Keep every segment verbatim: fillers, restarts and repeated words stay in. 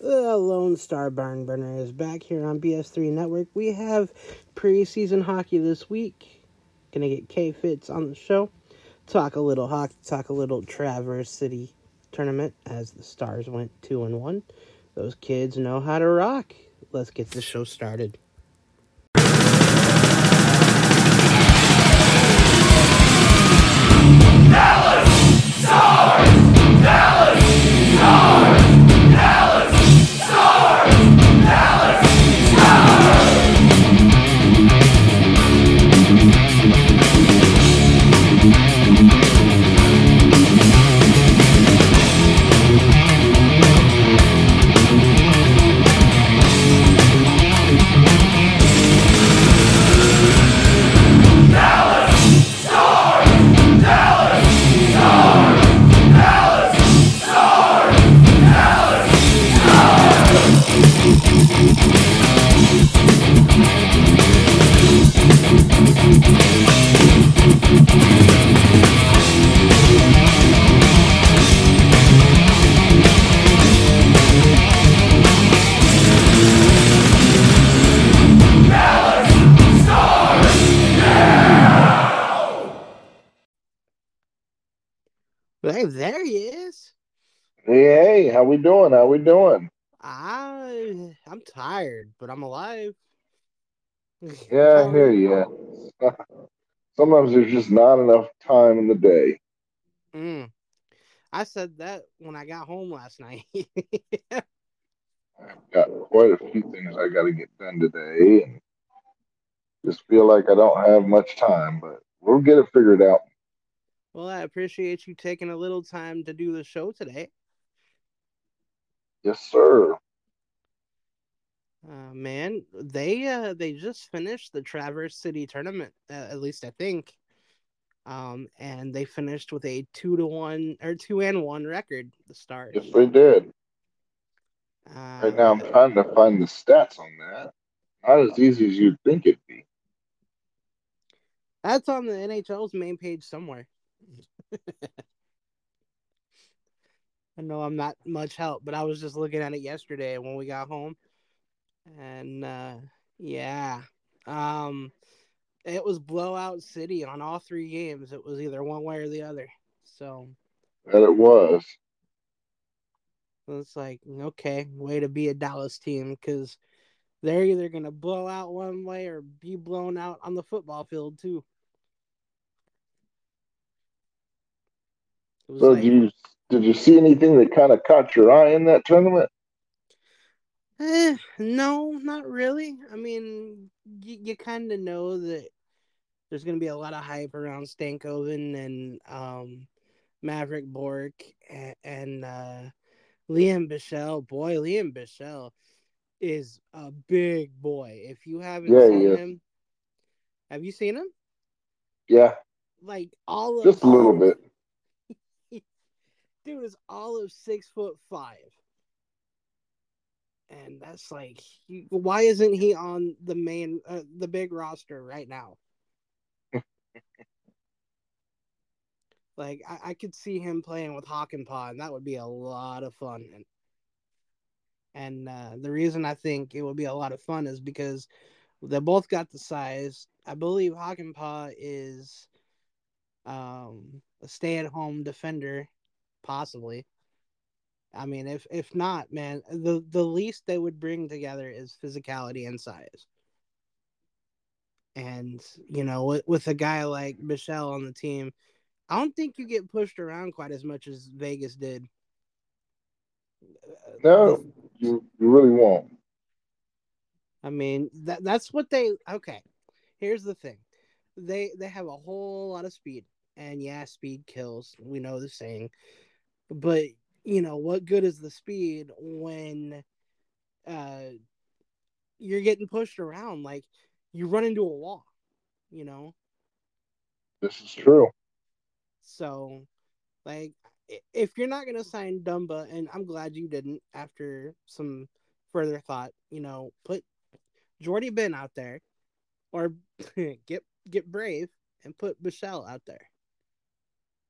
The Lone Star Barn Burner is back here on B S three Network. We have preseason hockey this week. Gonna get K-Fitz on the show. Talk a little hockey, talk a little Traverse City tournament as the Stars went two and one. Those kids know how to rock. Let's get the show started. Dallas Stars! Dallas Stars! Dallas Stars! Dallas Stars! Hey, there he is. Hey, hey, how we doing? How we doing? I, I'm tired, but I'm alive. Yeah, How I are hear you? you. Sometimes there's just not enough time in the day. Mm, I said that when I got home last night. I've got quite a few things I got to get done today, and just feel like I don't have much time, but we'll get it figured out. Well, I appreciate you taking a little time to do the show today. Yes, sir. Uh, man, they uh they just finished the Traverse City tournament. Uh, at least I think. Um, and they finished with a two to one or two and one record. The Yes, Stars. they did. Right now, Uh, I'm trying to find the stats on that. Not as easy as you'd think it'd be. that's on the N H L's main page somewhere. I know I'm not much help, but I was just looking at it yesterday when we got home, and uh, yeah, um, it was blowout city on all three games. It was either one way or the other. So That it was. it's like, okay, way to be a Dallas team because they're either gonna blow out one way or be blown out on the football field too. It was So, did like, you did you see anything that kind of caught your eye in that tournament? eh, no, not really. I mean, you, you kind of know that there's going to be a lot of hype around Stankoven and um, Maverick Bork and, and uh, Liam Bichelle. Boy, Liam Bichelle is a big boy. If you haven't Yeah, he seen is. him, have you seen him? Yeah, Like all of just a little bit. dude is all of six foot five. And that's like, why isn't he on the main, uh, the big roster right now? Like, I, I could see him playing with Hakanpää, and that would be a lot of fun. And, and uh, the reason I think it would be a lot of fun is because they both got the size. I believe Hakanpää is um, a stay-at-home defender, possibly. I mean, if if not, man, the the least they would bring together is physicality and size. And you know, with, with a guy like Michelle on the team, I don't think you get pushed around quite as much as Vegas did. Uh, the, No, you you really won't. I mean, that that's what they. Okay, here's the thing: they they have a whole lot of speed, and yeah, speed kills. We know the saying, but you know what good is the speed when uh you're getting pushed around? Like you run into a wall, you know. This is true. So, like, if you're not gonna sign Dumba, and I'm glad you didn't after some further thought, you know, put Jordy Ben out there, or get get brave and put Michelle out there.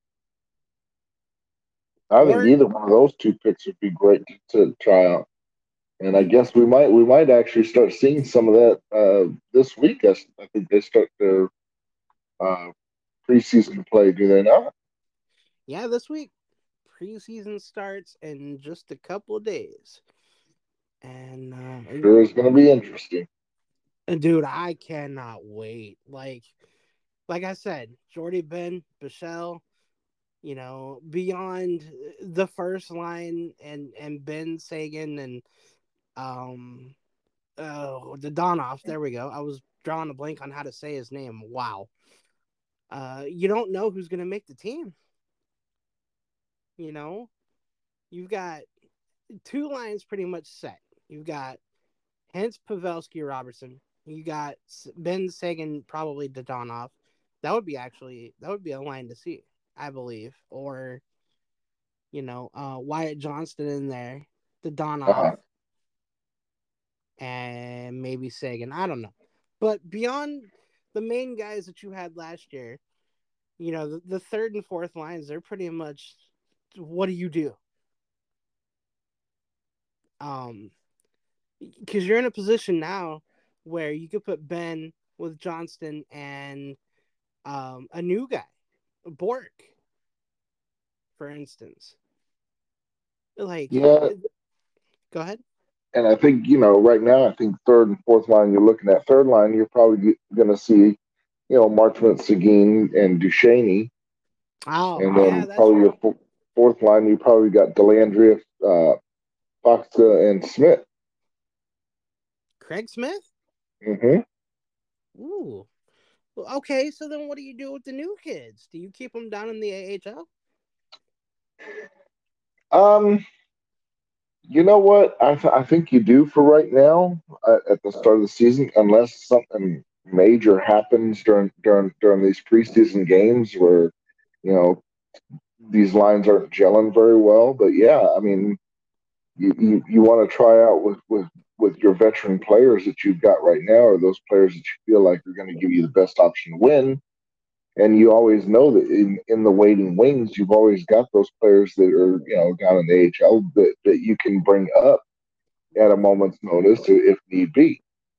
I think Or either one of those two picks would be great to, to try out. And I guess we might we might actually start seeing some of that uh, this week. I, s- I think they start their uh, preseason play, do they not? Yeah, this week preseason starts in just a couple of days, and Sure is going to be interesting. uh, dude, I cannot wait. Like, like I said, Jordy Ben, Bichelle, you know, beyond the first line and and Ben Sagan and um oh the Donoff. There we go. I was drawing a blank on how to say his name. Wow. Uh, you don't know who's gonna make the team. You know, you've got two lines pretty much set. You've got Hence Pavelski Robertson. You got Ben Sagan probably Donoff. That would be actually that would be a line to see, I believe. Or you know, uh, Wyatt Johnston in there, the Donoff, Uh-huh. and maybe Sagan. I don't know. But beyond the main guys that you had last year, you know, the, the third and fourth lines, they're pretty much what do you do? Um, because you're in a position now where you could put Ben with Johnston and um, a new guy, Bork, for instance. Like, Yeah, go ahead. and I think you know right now, I think third and fourth line you're looking at. Third line, you're probably going to see you know Marchment, Seguin, and Duchesne, Oh, and yeah, then that's probably true. your f- fourth line you probably got Delandria, uh, Foxa, and Smith. Craig Smith? hmm Ooh. Well, okay, so then what do you do with the new kids? Do you keep them down in the A H L? Um, you know what? I th- I think you do for right now uh, at the start of the season, unless something major happens during during during these preseason games where you know these lines aren't gelling very well. But yeah, I mean, you you, you want to try out with with with your veteran players that you've got right now, or those players that you feel like are going to give you the best option to win. And you always know that in, in the waiting wings, you've always got those players that are you know down in the A H L that, that you can bring up at a moment's notice if need be.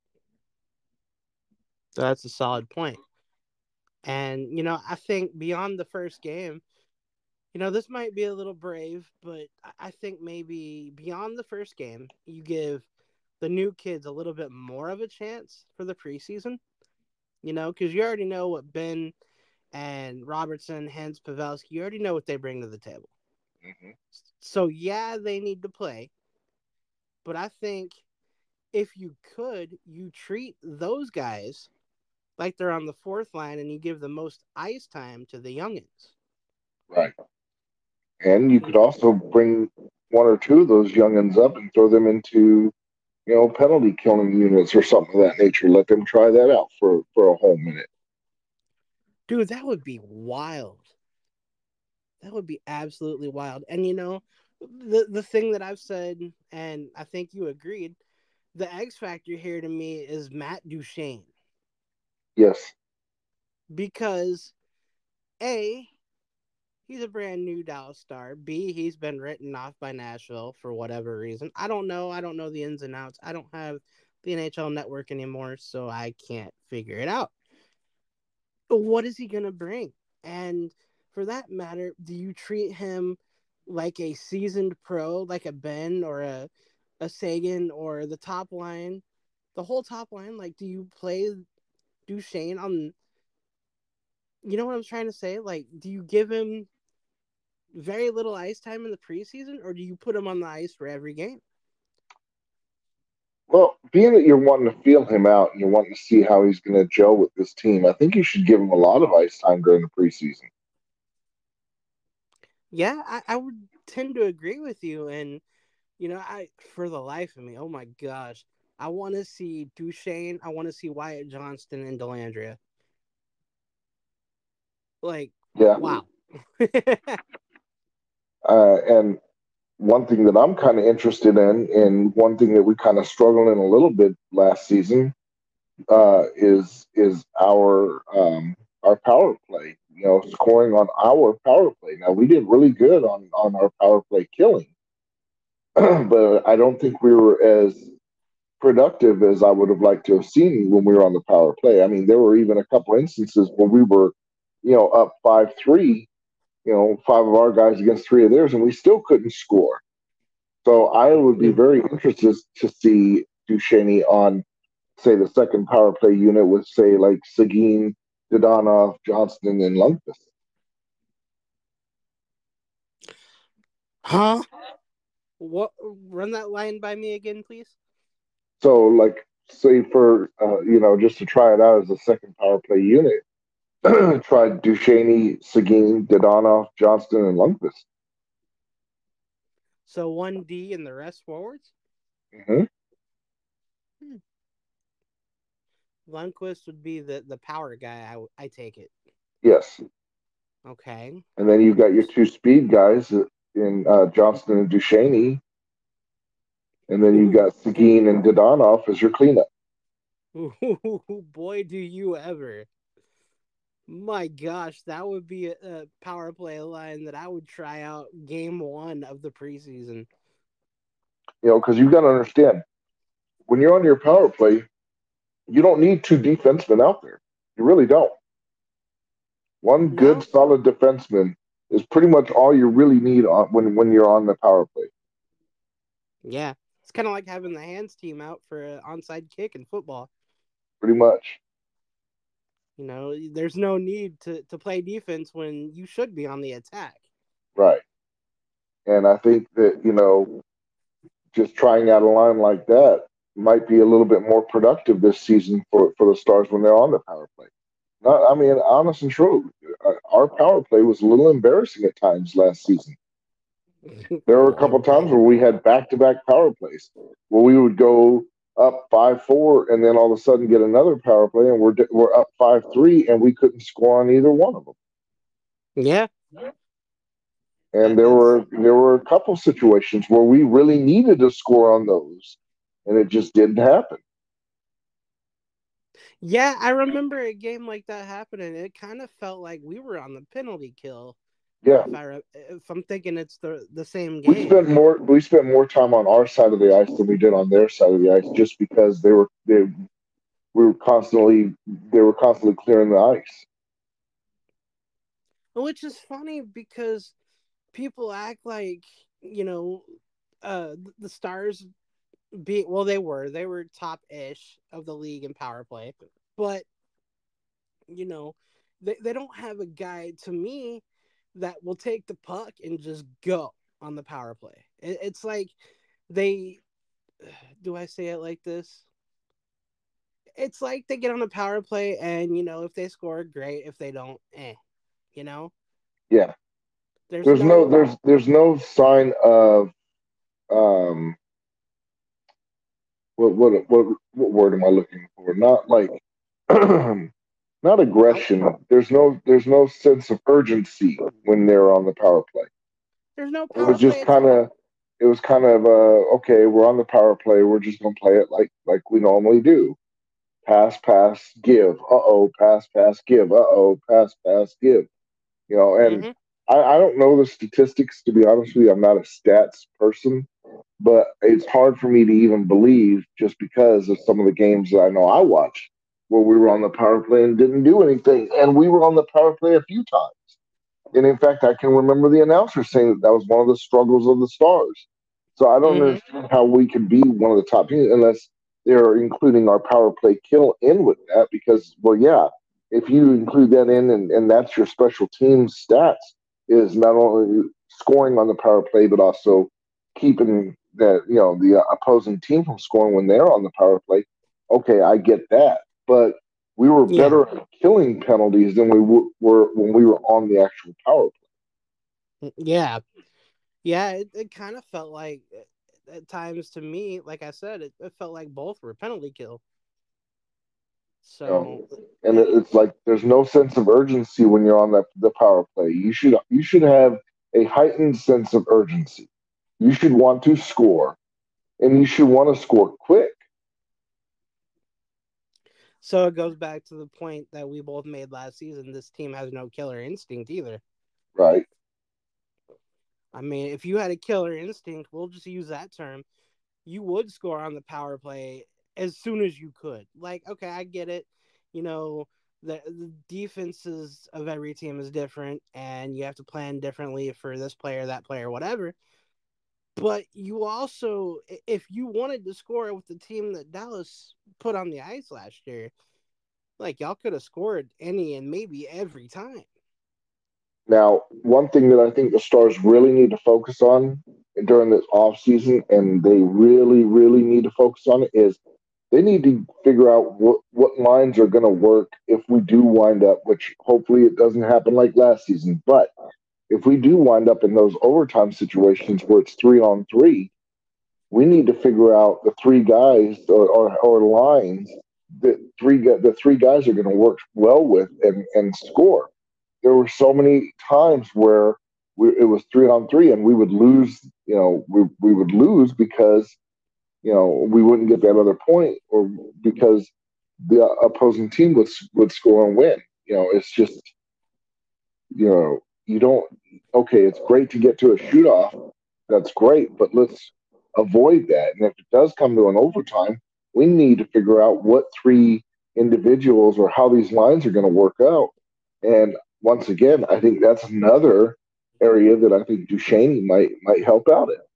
So that's a solid point. And, you know, I think beyond the first game, you know, this might be a little brave, but I think maybe beyond the first game, you give the new kids a little bit more of a chance for the preseason, you know, because you already know what Ben and Robertson, Hens, Pavelski, you already know what they bring to the table. Mm-hmm. So, yeah, they need to play, but I think if you could, you treat those guys like they're on the fourth line and you give the most ice time to the youngins. Right. And you could also bring one or two of those youngins up and throw them into, you know, penalty killing units or something of that nature. Let them try that out for, for a whole minute. Dude, that would be wild. That would be absolutely wild. And you know, the the thing that I've said, and I think you agreed, the X factor here to me is Matt Duchene Yes. because a he's a brand new Dallas star. B he's been written off by Nashville for whatever reason. I don't know. I don't know the ins and outs. I don't have the N H L network anymore, so I can't figure it out. But what is he gonna bring? And for that matter, do you treat him like a seasoned pro, like a Ben or a a Sagan or the top line, the whole top line? Like, do you play Duchesne on? You know what I'm trying to say? Like, do you give him very little ice time in the preseason, or do you put him on the ice for every game? Well, being that you're wanting to feel him out and you're wanting to see how he's going to gel with this team, I think you should give him a lot of ice time during the preseason. Yeah, I, I would tend to agree with you. And you know, I for the life of me, oh my gosh, I want to see Duchesne. I want to see Wyatt Johnston and Delandria. Like, Yeah. wow. Uh, and one thing that I'm kind of interested in, and one thing that we kind of struggled in a little bit last season, uh, is is our um, our power play. You know, scoring on our power play. Now we did really good on on our power play killing, but I don't think we were as productive as I would have liked to have seen when we were on the power play. I mean, there were even a couple instances where we were, you know, up five three, you know, five of our guys against three of theirs, and we still couldn't score. So I would be very interested to see Duchesne on, say, the second power play unit with, say, like Seguin, Dodonov, Johnston, and Lundqvist. Huh? What? Run that line by me again, please. So, like, say for uh, you know, just to try it out as a second power play unit, tried Duchesne, Seguin, Dodonov, Johnston, and Lundqvist. So one D and the rest forwards. Mm-hmm. Hmm. Lundqvist would be the the power guy. I I take it. Yes, Okay. and then you've got your two speed guys in uh, Johnston and Duchesne, and then you've Ooh, got Seguin and Dodonov as your cleanup. ooh, boy, do you ever! My gosh, that would be a, a power play line that I would try out game one of the preseason. You know, because you've got to understand when you're on your power play, you don't need two defensemen out there. You really don't. One good, No, solid defenseman is pretty much all you really need on, when when you're on the power play. yeah, it's kind of like having the hands team out for an onside kick in football. Pretty much, You know, there's no need to, to play defense when you should be on the attack. right? And I think that you know, just trying out a line like that might be a little bit more productive this season for for the Stars when they're on the power play. Not, I mean, honest and true, uh, our power play was a little embarrassing at times last season. There were a couple times Okay. where we had back to back power plays where we would go up five four and then all of a sudden get another power play and we're we're up five three and we couldn't score on either one of them. Yeah, And that, there that's were there were a couple situations where we really needed to score on those, and it just didn't happen. yeah. I remember a game like that happening. It kind of felt like we were on the penalty kill. Yeah, If I re- if I'm thinking it's the the same we game. spent more we spent more time on our side of the ice than we did on their side of the ice, just because they were they we were constantly they were constantly clearing the ice. Which is funny because people act like, you know, uh the Stars be well they were they were top ish of the league in power play, but you know they, they don't have a guy to me that will take the puck and just go on the power play. It, it's like they do I say it like this? It's like they get on a power play and you know if they score great, if they don't, eh, you know. Yeah, There's there's no no there's there's no sign of um what what what what word am I looking for? Not like not I, aggression. There's no there's no sense of urgency when they're on the power play. there's no It was power play just kind attack. of it was kind of uh okay, we're on the power play, we're just gonna play it like like we normally do. Pass, pass, give. Uh oh, pass, pass, give. Uh oh, pass, pass, give. You know, and Mm-hmm. I, I don't know the statistics to be honest with you. I'm not a stats person, but it's hard for me to even believe just because of some of the games that I know I watched where we were on the power play and didn't do anything, and we were on the power play a few times. And in fact, I can remember the announcer saying that that was one of the struggles of the Stars. So I don't Mm-hmm. understand how we could be one of the top teams unless they're including our power play kill in with that. Because, well, yeah, if you include that in and, and that's your special team stats, is not only scoring on the power play, but also keeping that, you know, the opposing team from scoring when they're on the power play. Okay, I get that. But we were Yeah. better at killing penalties than we w- were when we were on the actual power play. Yeah. Yeah, it, it kind of felt like at times to me, like I said, it, it felt like both were penalty kill. You know, So and it- it, it's like there's no sense of urgency when you're on the the power play. You should you should have a heightened sense of urgency. You should want to score, and you should want to score quick. so it goes back to the point that we both made last season. This team has no killer instinct either. Right? I mean, if you had a killer instinct, we'll just use that term, you would score on the power play as soon as you could. Like, okay, I get it. You know, the, the defenses of every team is different, and you have to plan differently for this player, that player, whatever. But you also, if you wanted to score with the team that Dallas put on the ice last year, like y'all could have scored any and maybe every time. Now, one thing that I think the Stars really need to focus on during this off season, and they really, really need to focus on it, is they need to figure out what, what lines are going to work if we do wind up, which hopefully it doesn't happen like last season. But if we do wind up in those overtime situations where it's three on three, we need to figure out the three guys or, or, or lines that three the three guys are going to work well with and, and score. There were so many times where we, it was three on three and we would lose. You know, we we would lose because you know we wouldn't get that other point, or because the opposing team would would score and win. You know, it's just you know you don't. Okay, it's great to get to a shoot off. That's great, but let's avoid that. And if it does come to an overtime, we need to figure out what three individuals or how these lines are going to work out. And once again, I think that's another area that I think Duchesne might might help out in.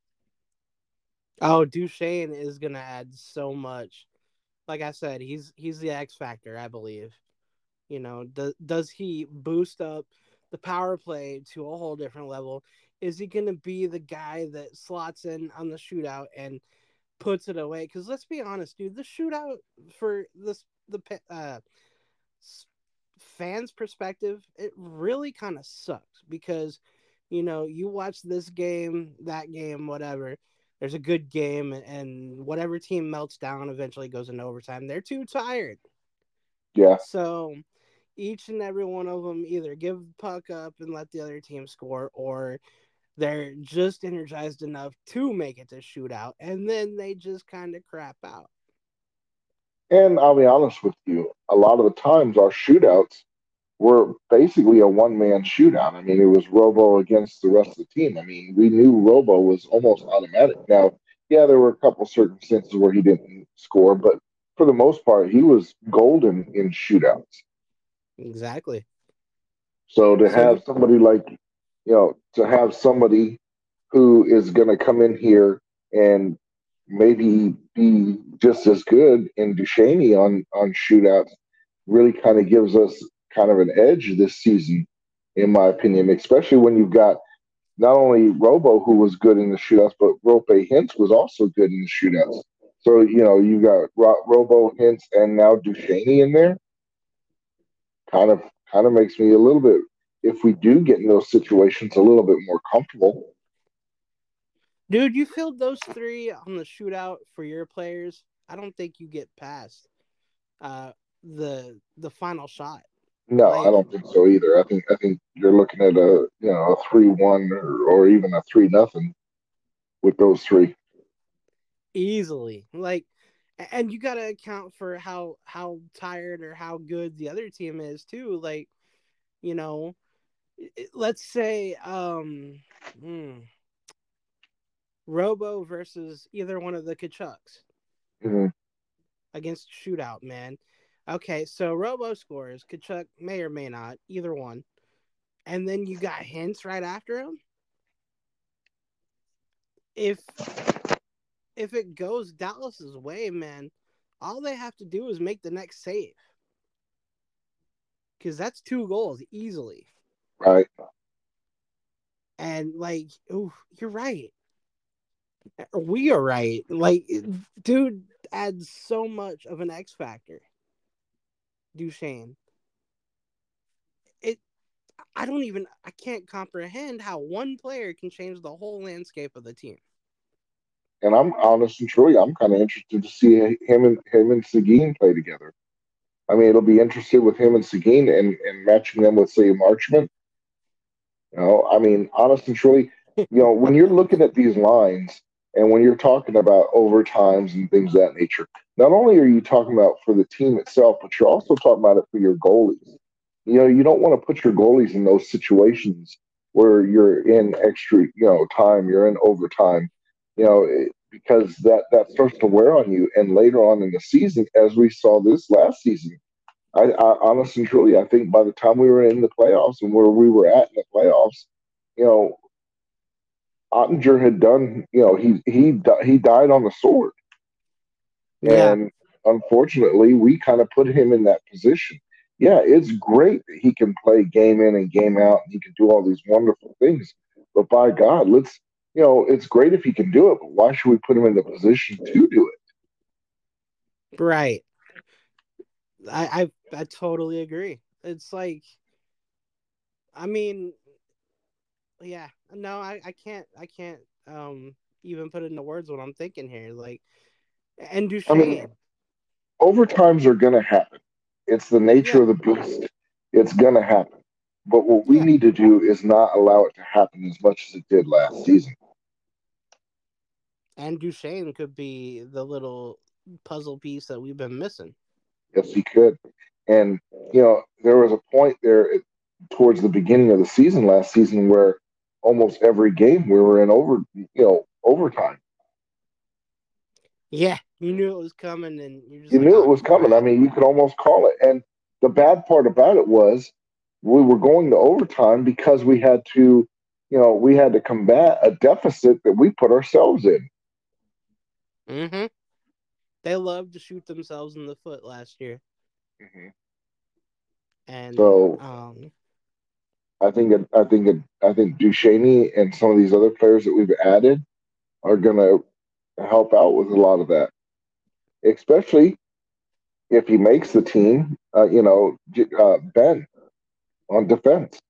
Oh, Duchesne is gonna add so much. Like I said, he's he's the X factor, I believe. You know, does does he boost up the power play to a whole different level? Is he gonna be the guy that slots in on the shootout and puts it away? Because let's be honest, dude, the shootout for this the uh, fans' perspective, it really kind of sucks because, you know, you watch this game, that game, whatever. There's a good game, and whatever team melts down eventually goes into overtime. They're too tired. Yeah, So each and every one of them either give the puck up and let the other team score, or they're just energized enough to make it to shootout, and then they just kind of crap out. and I'll be honest with you, a lot of the times our shootouts were basically a one man shootout. I mean, it was Robo against the rest of the team. I mean, we knew Robo was almost automatic. Now, yeah, there were a couple circumstances where he didn't score, but for the most part, he was golden in shootouts. Exactly. So to So have somebody like, you know, to have somebody who is going to come in here and maybe be just as good in Duchesne on on shootouts really kind of gives us kind of an edge this season, in my opinion. Especially when you've got not only Robo who was good in the shootouts, but Rope Hintz was also good in the shootouts. So you know you got Ro- Robo Hintz and now Duchesne in there. Kind of kind of makes me a little bit. If we do get in those situations, a little bit more comfortable. dude, you filled those three on the shootout for your players. I don't think you get past uh the the final shot. No, I Like don't think so either. I think I think you're looking at a you know a three one or, or even a three nothing with those three. easily. Like and you got to account for how how tired or how good the other team is too. Like, you know, let's say um hmm, Robo versus either one of the Kachucks Mm-hmm. against shootout, man. Okay, so Robo scores, Kachuk may or may not, either one. And then you got Hintz right after him. If if it goes Dallas's way, man, all they have to do is make the next save. Because that's two goals easily. Right. And like, ooh, you're right. We are right. Like, dude adds so much of an X factor. Duchesne. It. I don't even. I can't comprehend how one player can change the whole landscape of the team. And I'm honest and truly, I'm kind of interested to see him and him and Seguin play together. I mean, it'll be interesting with him and Seguin and, and matching them with say Marchment. You know, I mean, honest and truly, you know, when you're looking at these lines and when you're talking about overtimes and things of that nature, not only are you talking about for the team itself, but you're also talking about it for your goalies. You know, you don't want to put your goalies in those situations where you're in extra, you know, time, you're in overtime, you know, it, because that that starts to wear on you. And later on in the season, as we saw this last season, I, I honestly and truly, I think by the time we were in the playoffs and where we were at in the playoffs, you know, Ottinger had done, you know, he he di- he died on the sword, Yeah, and unfortunately, we kind of put him in that position. Yeah, it's great that he can play game in and game out, and he can do all these wonderful things. But by God, let's, you know, it's great if he can do it, but why should we put him in the position to do it? right. I I, I totally agree. It's like, I mean, yeah, no, I, I can't I can't um even put it into words what I'm thinking here. Like, and I mean, Duchesne, overtimes are going to happen. It's the nature yeah, of the beast. It's going to happen. But what we yeah, need to do is not allow it to happen as much as it did last season. and Duchesne could be the little puzzle piece that we've been missing. Yes, he could. And, you know, there was a point there at- towards the beginning of the season last season where almost every game we were in over, you know, overtime. Yeah, you knew it was coming, and you're just You like, knew it oh was coming. I crap. mean, you could almost call it. And the bad part about it was we were going to overtime because we had to, you know, we had to combat a deficit that we put ourselves in. Mm-hmm. They loved to shoot themselves in the foot last year, Mhm. So and um, I think it, I think it, I think Duchesne and some of these other players that we've added are going to help out with a lot of that, especially if he makes the team. Uh, you know, uh, Ben on defense,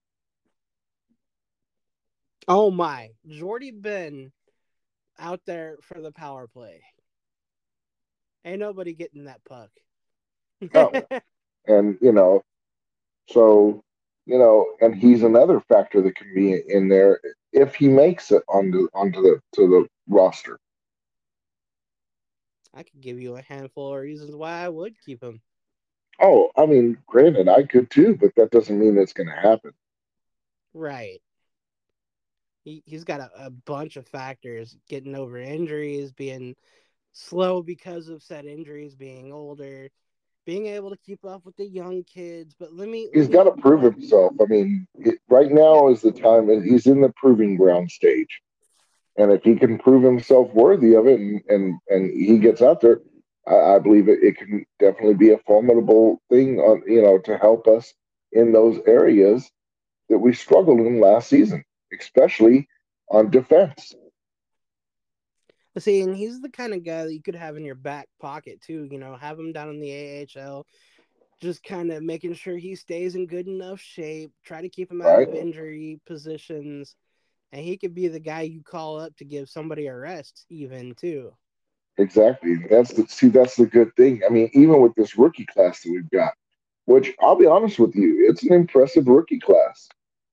oh my, Jordy Ben out there for the power play. Ain't nobody getting that puck. no, and you know, so you know, and he's another factor that can be in there if he makes it onto onto the to the roster. I could give you a handful of reasons why I would keep him. Oh, I mean, granted, I could too, but that doesn't mean it's going to happen. Right. He, he's got a, a bunch of factors: getting over injuries, being slow because of said injuries, being older, being able to keep up with the young kids. But let me let He's got me to prove let himself. I mean, it, right yeah, now is the time, and he's in the proving ground stage. And if he can prove himself worthy of it, and and, and he gets out there, I, I believe it, it can definitely be a formidable thing on you know to help us in those areas that we struggled in last season, especially on defense. see, and he's the kind of guy that you could have in your back pocket too. You know, have him down in the A H L, just kind of making sure he stays in good enough shape. Try to keep him out Right? of injury positions, and he could be the guy you call up to give somebody a rest, even too. Exactly. That's the see. That's the good thing. I mean, even with this rookie class that we've got, which I'll be honest with you, it's an impressive rookie class.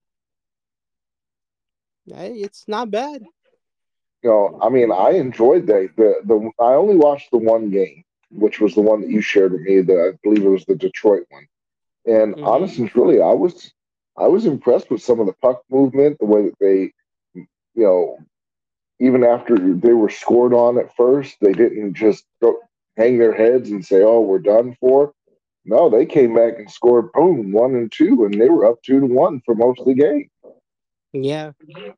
Hey, it's not bad. You know, I mean, I enjoyed the the the. I only watched the one game, which was the one that you shared with me. The I believe it was the Detroit one. And Mm-hmm. honestly, truly, I was I was impressed with some of the puck movement, the way that they, you know, even after they were scored on at first, they didn't just go, hang their heads and say, "Oh, we're done for." No, they came back and scored, boom, one and two, and they were up two to one for most of the game. Yeah,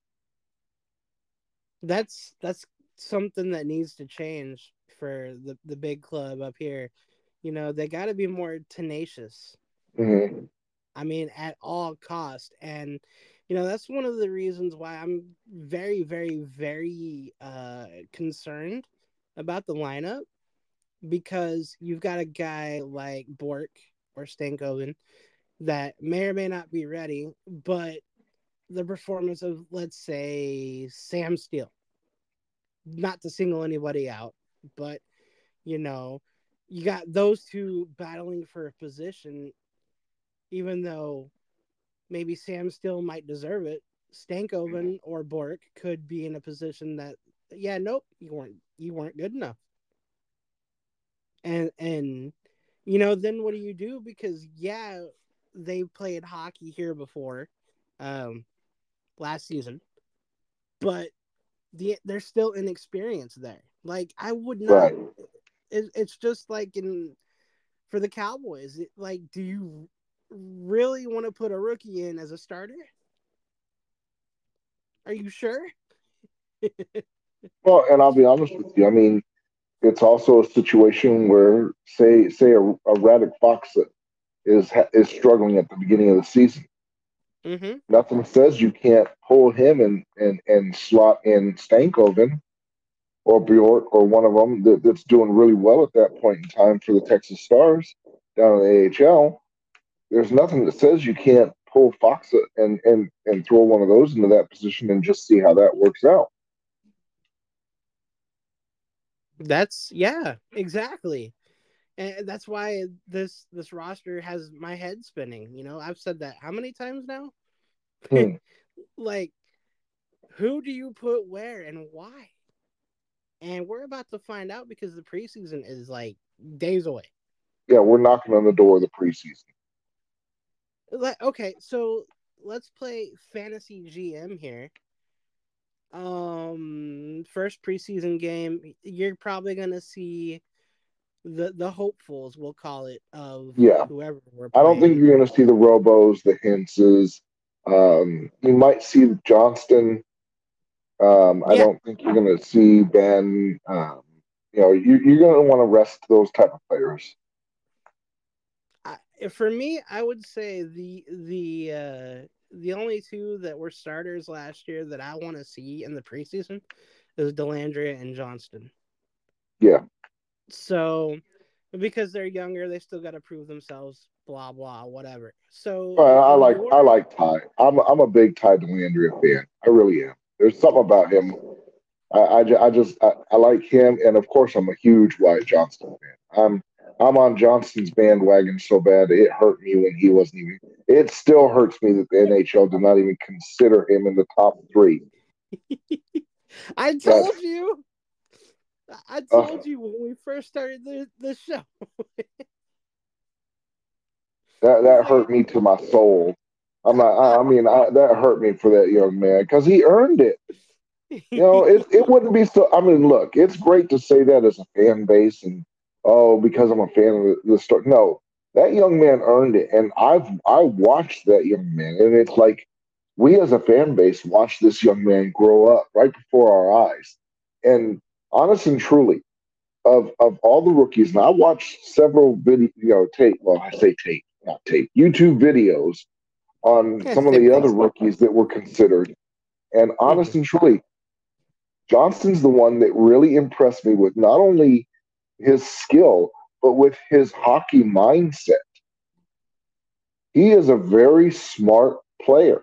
that's that's something that needs to change for the the big club up here. You know, they got to be more tenacious. Mm-hmm. I mean, at all cost. And you know, that's one of the reasons why I'm very, very, very uh concerned about the lineup, because you've got a guy like Bork or Stankoven that may or may not be ready, but the performance of, let's say, Sam Steele, not to single anybody out, but you know, you got those two battling for a position, even though maybe Sam still might deserve it. Stankoven or Bork could be in a position that, yeah, nope, you weren't you weren't good enough. And and you know, then what do you do? Because yeah, they played hockey here before. Um last season, but the there's still inexperience there. Like I would not. Right. It, it's just like in for the Cowboys. It, like, do you really want to put a rookie in as a starter? Are you sure? Well, and I'll be honest with you. I mean, it's also a situation where, say, say a, a Radek Fox is is struggling at the beginning of the season. Mm-hmm. Nothing says you can't pull him and and and slot in Stankoven or Bjork or one of them that, that's doing really well at that point in time for the Texas Stars down in the A H L. There's nothing that says you can't pull Fox and and and throw one of those into that position and just see how that works out. That's yeah, exactly. And that's why this this roster has my head spinning. You know, I've said that how many times now? Hmm. Like, who do you put where and why? And we're about to find out because the preseason is like days away. Yeah, we're knocking on the door of the preseason. Like, okay, so let's play fantasy G M here. Um, first preseason game, you're probably gonna see the the hopefuls, we'll call it, of Yeah, whoever we're I don't think playing. you're going to see the Robos, the Hinces. Um, you might see Johnston. Um, I Yeah, don't think you're going to see Ben. Um, you know, you, you're going to want to rest those type of players. I, for me, I would say the the uh, the only two that were starters last year that I want to see in the preseason is Delandria and Johnston. Yeah, So because they're younger, they still got to prove themselves. Blah blah, whatever. So well, I in like I your like Ty. I'm I'm a big Ty Delandria fan. I really am. There's something about him. I I, ju- I just I, I like him, and of course I'm a huge Wyatt Johnston fan. I'm I'm on Johnston's bandwagon so bad it hurt me when he wasn't even. It still hurts me that the N H L did not even consider him in the top three. I That told you. I uh, told you when we first started the, the show. that It's that like hurt me to my soul. I'm I, not. I, I, I mean, I, that hurt me for that young man because he earned it. You know, it, it wouldn't be so. I mean, look, it's great to say that as a fan base, and oh, because I'm a fan of the, the story. No, that young man earned it, and I've I watched that young man, and it's like we as a fan base watched this young man grow up right before our eyes. And honest and truly, of of all the rookies, and I watched several video, you know, tape. Well, I say tape, not tape, YouTube videos on yeah, some of same the other thing. rookies that were considered. And Hmm. honest and truly, Johnston's the one that really impressed me with not only his skill, but with his hockey mindset. He is a very smart player.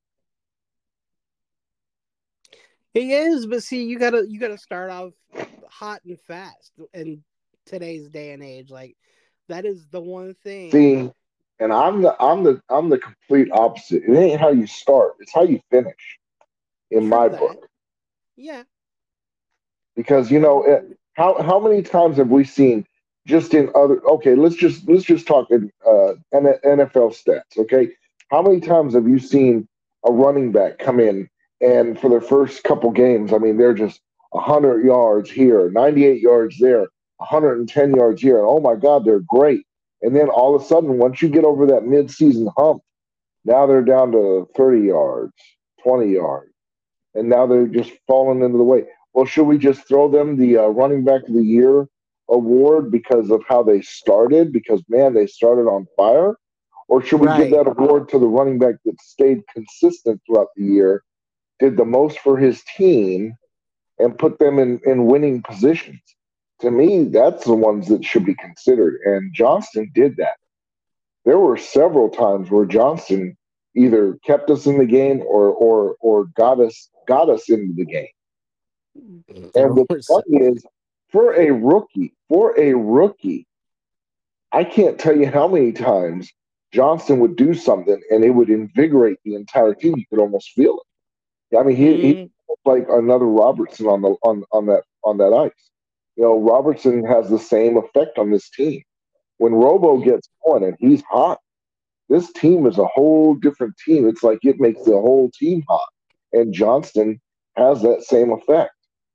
He is, but see, you gotta you gotta start off hot and fast in today's day and age. Like that is the one thing. See, and I'm the I'm the I'm the complete opposite. It ain't how you start, it's how you finish in my True that. book. Yeah. Because you know it, Um. how how many times have we seen just in other okay let's just let's just talk in uh, N F L stats, okay, how many times have you seen a running back come in and for their first couple games, I mean, they're just one hundred yards here, ninety-eight yards there, one hundred ten yards here, and oh my god, they're great. And then all of a sudden once you get over that mid-season hump, now they're down to thirty yards, twenty yards, and now they're just falling into the way. Well, should we just throw them the uh, running back of the year award because of how they started? Because man, they started on fire. Or should we give Right. that award to the running back that stayed consistent throughout the year, did the most for his team, and put them in, in winning positions? To me, that's the ones that should be considered. And Johnston did that. There were several times where Johnston either kept us in the game or or or got us got us into the game. There And what's were so. funny is for a rookie, for a rookie, I can't tell you how many times Johnston would do something and it would invigorate the entire team. You could almost feel it. I mean, he he Mm, like another Robertson on the on on that on that ice. You know, Robertson has the same effect on this team. When Robo gets going and he's hot, this team is a whole different team. It's like it makes the whole team hot. and Johnston has that same effect.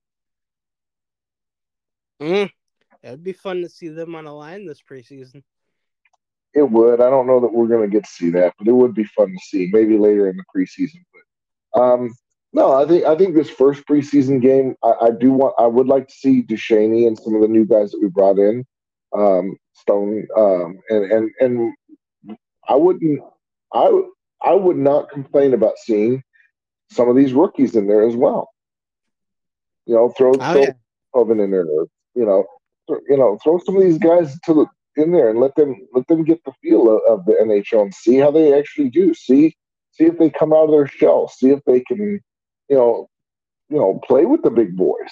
Mm, it would be fun to see them on a line this preseason. It would. I don't know that we're going to get to see that, but it would be fun to see maybe later in the preseason. But um, no, I think I think this first preseason game, I, I do want. I would like to see Duchesne and some of the new guys that we brought in, um, Stone, um, and and and I wouldn't. I I would not complain about seeing some of these rookies in there as well. You know, throw Oh throw yeah, Oven in there. Or, you know, th- you know, throw some of these guys to the in there and let them let them get the feel of, of the N H L and see how they actually do. See see if they come out of their shell. See if they can, you know, you know, play with the big boys.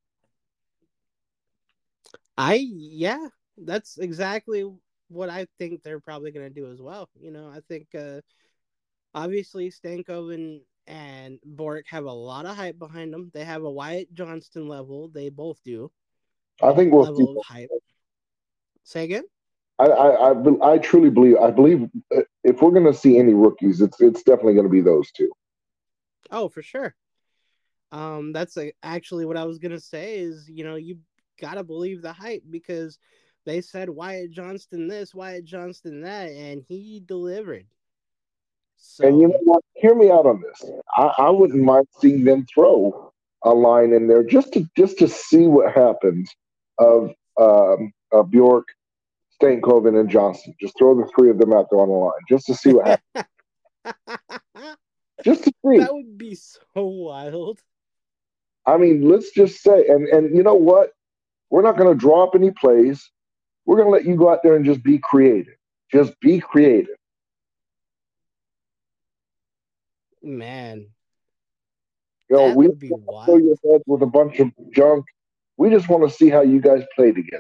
I yeah, that's exactly what I think they're probably going to do as well. You know, I think uh, obviously Stankoven and Bork have a lot of hype behind them. They have a Wyatt Johnston level. They both do I think we'll see. level of hype. Say again? I I, I, I truly believe. I believe uh, if we're going to see any rookies, it's it's definitely going to be those two. Oh, for sure. Um, that's a, actually what I was gonna say. Is you know you gotta believe the hype because they said Wyatt Johnston this, Wyatt Johnston that, and he delivered. And you know So what? Hear me out on this. I, I wouldn't mind seeing them throw a line in there just to just to see what happens of um, uh, Bjork, Stankoven, and Johnson. Just throw the three of them out there on the line just to see what happens. that Just to see. would be so wild. I mean, let's just say, and and you know what? We're not going to draw up any plays. We're going to let you go out there and just be creative. Just be creative. Man, You know, that we would be don't want to fill your wild. head with a bunch of junk. We just want to see how you guys play together.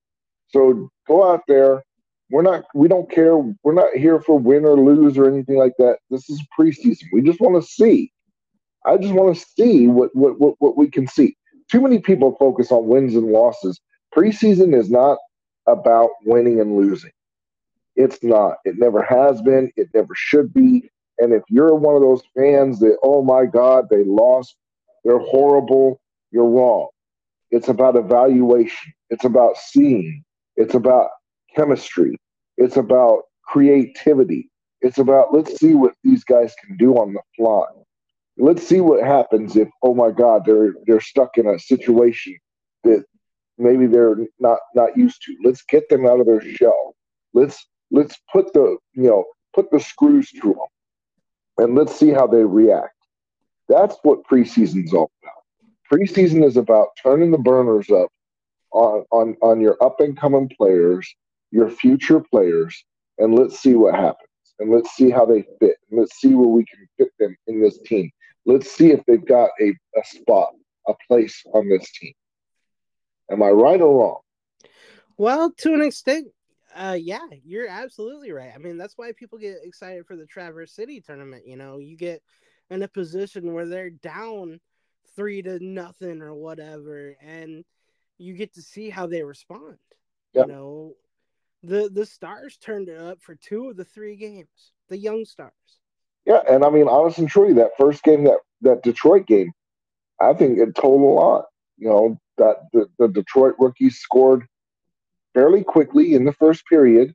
So go out there. We're not. We don't care. We're not here for win or lose or anything like that. This is preseason. We just want to see. I just want to see what, what what what we can see. Too many people focus on wins and losses. Preseason is not about winning and losing. It's not. It never has been. It never should be. And if you're one of those fans that, oh my God, they lost, they're horrible, you're wrong. It's about evaluation. It's about seeing. It's about chemistry. It's about creativity. It's about let's see what these guys can do on the fly. Let's see what happens if, oh my God, they're they're stuck in a situation that maybe they're not not used to. Let's get them out of their shell. Let's let's put the you know put the screws to them and let's see how they react. That's what preseason's all about. Preseason is about turning the burners up on on, on your up and coming players, your future players, and let's see what happens. And let's see how they fit. And let's see where we can fit them in this team. Let's see if they've got a, a spot, a place on this team. Am I right or wrong? Well, to an extent, uh, yeah, you're absolutely right. I mean, that's why people get excited for the Traverse City tournament. You know, you get in a position where they're down three to nothing or whatever, and you get to see how they respond. You Yeah. know, the the Stars turned it up for two of the three games. The young Stars. Yeah, and I mean, honest and truly, that first game, that that Detroit game, I think it told a lot. You know, that the, the Detroit rookies scored fairly quickly in the first period,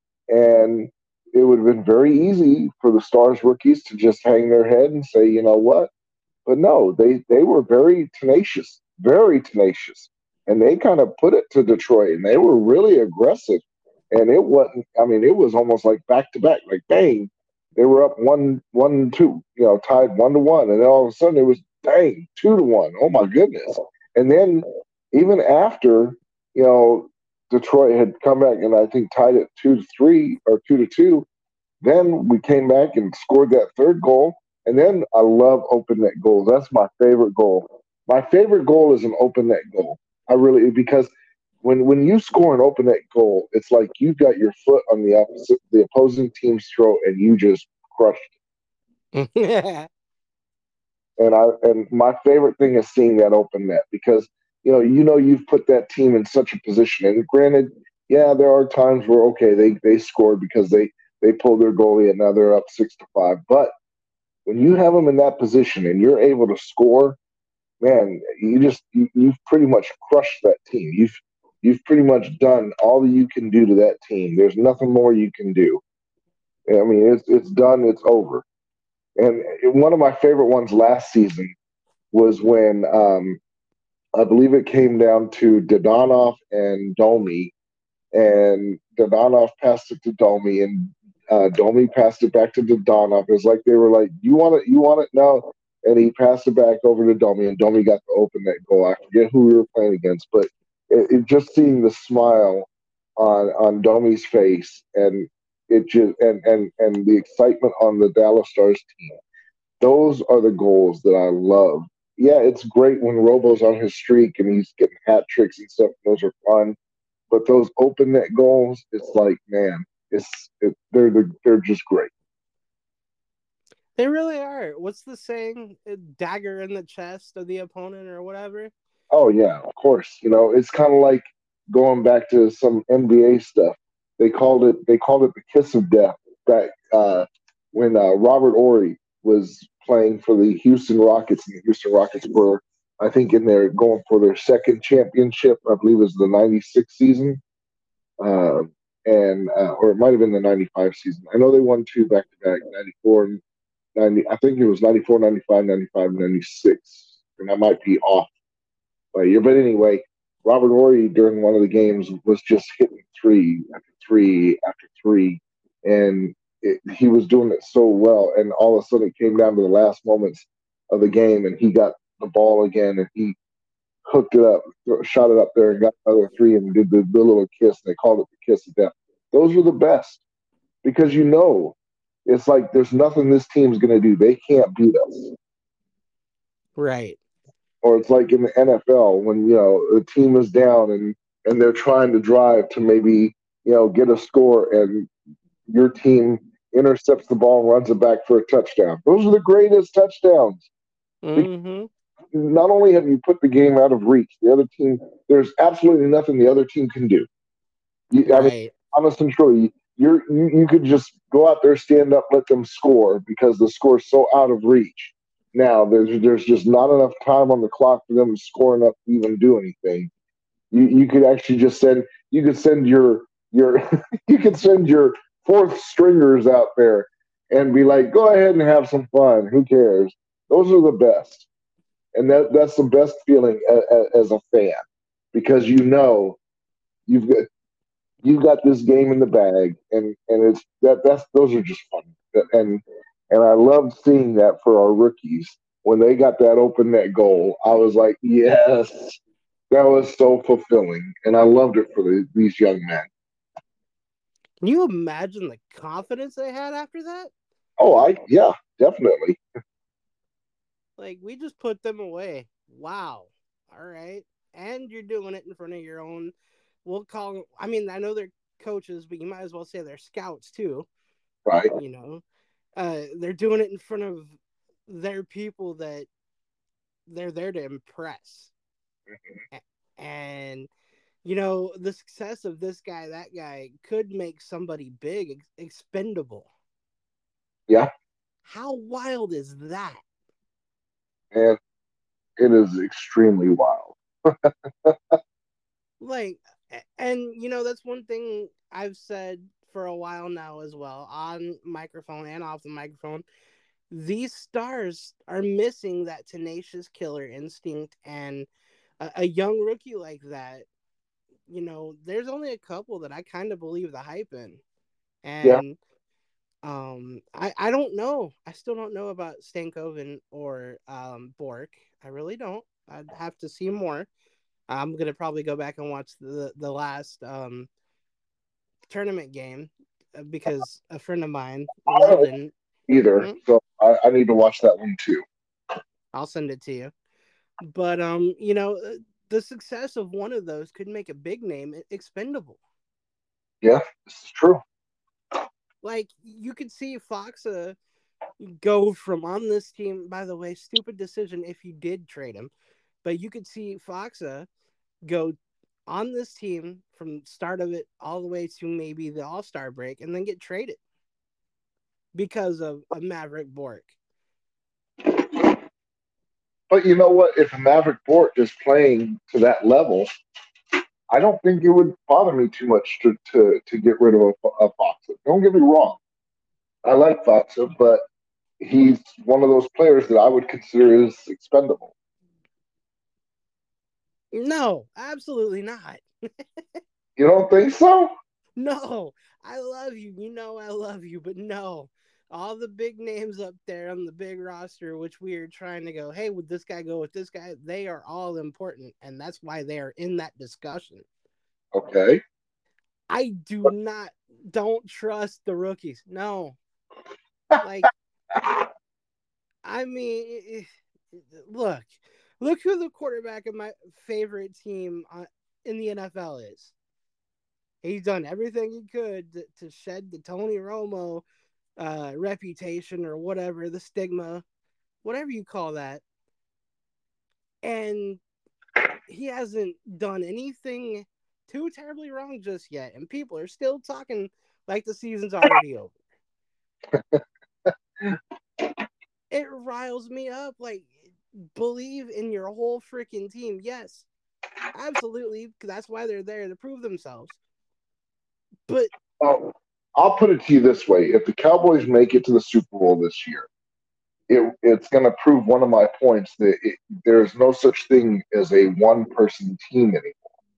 and it would have been very easy for the Stars rookies to just hang their head and say, you know what? But no, they they were very tenacious, very tenacious, and they kind of put it to Detroit, and they were really aggressive. And it wasn't. I mean, it was almost like back to back, like bang, they were up one one two, you know, tied one to one, and then all of a sudden it was dang two to one. Oh my goodness! And then even after, you know, Detroit had come back and I think tied it two to three or two to two. Then we came back and scored that third goal. And then I love open net goals. That's my favorite goal. My favorite goal is an open net goal. I really because when when you score an open net goal, it's like you've got your foot on the opposite the opposing team's throat and you just crushed Yeah. it. And I and my favorite thing is seeing that open net because you know you know you've put that team in such a position. And granted, yeah, there are times where okay they they scored because they they pulled their goalie and now they're up six to five, but when you have them in that position and you're able to score, man, you just you, you've pretty much crushed that team. You've you've pretty much done all that you can do to that team. There's nothing more you can do. I mean, it's it's done. It's over. And one of my favorite ones last season was when um, I believe it came down to Dodonov and Domi, and Dodonov passed it to Domi, and uh, Domi passed it back to Dodonov. It's like they were like, "You want it? You want it? No." And he passed it back over to Domi, and Domi got to open that goal. I forget who we were playing against, but it, it just seeing the smile on on Domi's face, and it just and and and the excitement on the Dallas Stars team. Those are the goals that I love. Yeah, it's great when Robo's on his streak and he's getting hat tricks and stuff. Those are fun, but those open net goals, it's like, man, it's it, they're they're they're just great. They really are. What's the saying? A dagger in the chest of the opponent or whatever? Oh yeah, of course. You know, it's kind of like going back to some N B A stuff. They called it they called it the kiss of death back uh, when uh, Robert Ory was playing for the Houston Rockets, and the Houston Rockets were, I think, in there going for their second championship. I believe it was the 'ninety-six season, uh, and uh, or it might have been the 'ninety-five season. I know they won two back to back, 'ninety-four and ninety. I think it was 'ninety-four, 'ninety-five, 'ninety-five, 'ninety-six, and I might be off by a year. But anyway, Robert Ory during one of the games was just hitting three after three after three, and it, he was doing it so well. And all of a sudden, it came down to the last moments of the game, and he got the ball again, and he hooked it up, shot it up there, and got another three, and did the, the little kiss. And they called it the kiss of death. Those were the best because you know it's like there's nothing this team's going to do. They can't beat us. Right. Or it's like in the N F L when you know the team is down and and they're trying to drive to maybe you know get a score and your team intercepts the ball and runs it back for a touchdown. Those are the greatest touchdowns. Because Mm-hmm. not only have you put the game out of reach, the other team there's absolutely nothing the other team can do. You, I mean, Right. honest and true, you're you, you could just go out there, stand up, let them score because the score is so out of reach. Now there's there's just not enough time on the clock for them to score enough to even do anything. You you could actually just send you could send your your you could send your fourth stringers out there and be like, go ahead and have some fun. Who cares? Those are the best, and that that's the best feeling as, as a fan because you know you've got you got this game in the bag, and and it's that that's those are just fun, and and I love seeing that for our rookies when they got that open net goal. I was like, yes, that was so fulfilling, and I loved it for the, these young men. Can you imagine the confidence they had after that? Oh, I yeah, definitely. Like, we just put them away. Wow. All right. And you're doing it in front of your own. We'll call. I mean, I know they're coaches, but you might as well say they're scouts too. Right. You know, uh, they're doing it in front of their people that they're there to impress. And you know, the success of this guy, that guy, could make somebody big ex- expendable. Yeah, How wild is that? and it is extremely wild. Like, and you know, that's one thing I've said for a while now as well, on microphone and off the microphone. These stars are missing that tenacious killer instinct, and a, a young rookie like that, you know, there's only a couple that I kind of believe the hype in. Yeah, And um I I don't know. I still don't know about Stankoven or um Bork. I really don't. I'd have to see more. I'm gonna probably go back and watch the the last um tournament game, uh, because a friend of mine, I don't know Weldon, either, hmm, so I, I need to watch that one too. I'll send it to you. But um, you know, uh, the success of one of those could make a big name e- expendable. Yeah, this is true. Like, you could see Fox uh, go from on this team. By the way, stupid decision if you did trade him, but you could see Foxa go on this team from start of it all the way to maybe the All Star break, and then get traded because of a Maverick Bork. But you know what? If Maverick Bort is playing to that level, I don't think it would bother me too much to to, to get rid of a, a Foxa. Don't get me wrong. I like Foxa, but he's one of those players that I would consider is expendable. No, absolutely not. You don't think so? No, I love you. You know I love you, but no. All the big names up there on the big roster, which we are trying to go, hey, would this guy go with this guy? They are all important, and that's why they are in that discussion. Okay. I do not, don't trust the rookies. No. Like, I mean, look, look who the quarterback of my favorite team in the N F L is. He's done everything he could to, to shed the Tony Romo uh, reputation or whatever, the stigma, whatever you call that. And he hasn't done anything too terribly wrong just yet. And people are still talking like the season's already over. It riles me up. Like, believe in your whole freaking team. Yes, absolutely, because that's why they're there to prove themselves. But well, I'll put it to you this way: if the Cowboys make it to the Super Bowl this year, it, it's going to prove one of my points that it, there's no such thing as a one-person team anymore.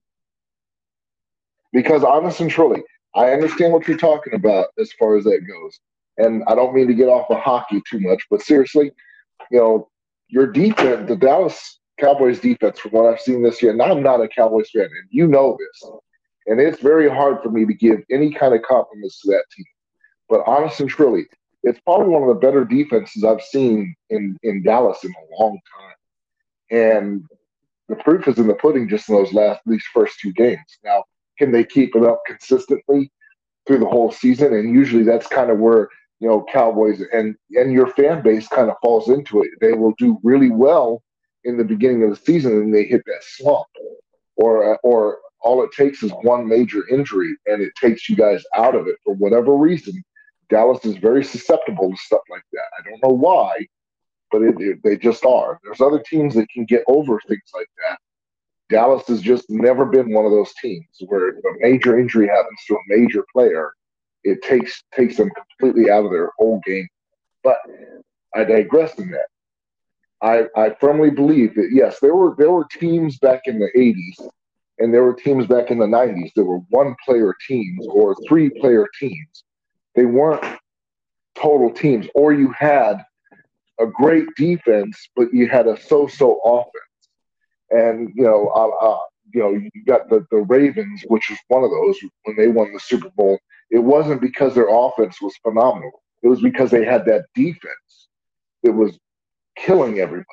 Because honest and truly, I understand what you're talking about as far as that goes, and I don't mean to get off of hockey too much, but seriously, you know, your defense, the Dallas Cowboys defense, from what I've seen this year, and I'm not a Cowboys fan, and you know this, and it's very hard for me to give any kind of compliments to that team. But honest and truly, it's probably one of the better defenses I've seen in, in Dallas in a long time. And the proof is in the pudding just in those last, these first two games. Now, can they keep it up consistently through the whole season? And usually that's kind of where, you know, Cowboys and, and your fan base kind of falls into it. They will do really well in the beginning of the season and they hit that slump. Or, or all it takes is one major injury and it takes you guys out of it for whatever reason. Dallas is very susceptible to stuff like that. I don't know why, but it, it, they just are. There's other teams that can get over things like that. Dallas has just never been one of those teams where if a major injury happens to a major player, it takes takes them completely out of their whole game. But I digress in that. I, I firmly believe that yes, there were there were teams back in the eighties and there were teams back in the nineties that were one player teams or three player teams. They weren't total teams, or you had a great defense, but you had a so-so offense. And you know, uh, uh, you know, you got the the Ravens, which is one of those when they won the Super Bowl. It wasn't because their offense was phenomenal. It was because they had that defense that was killing everybody.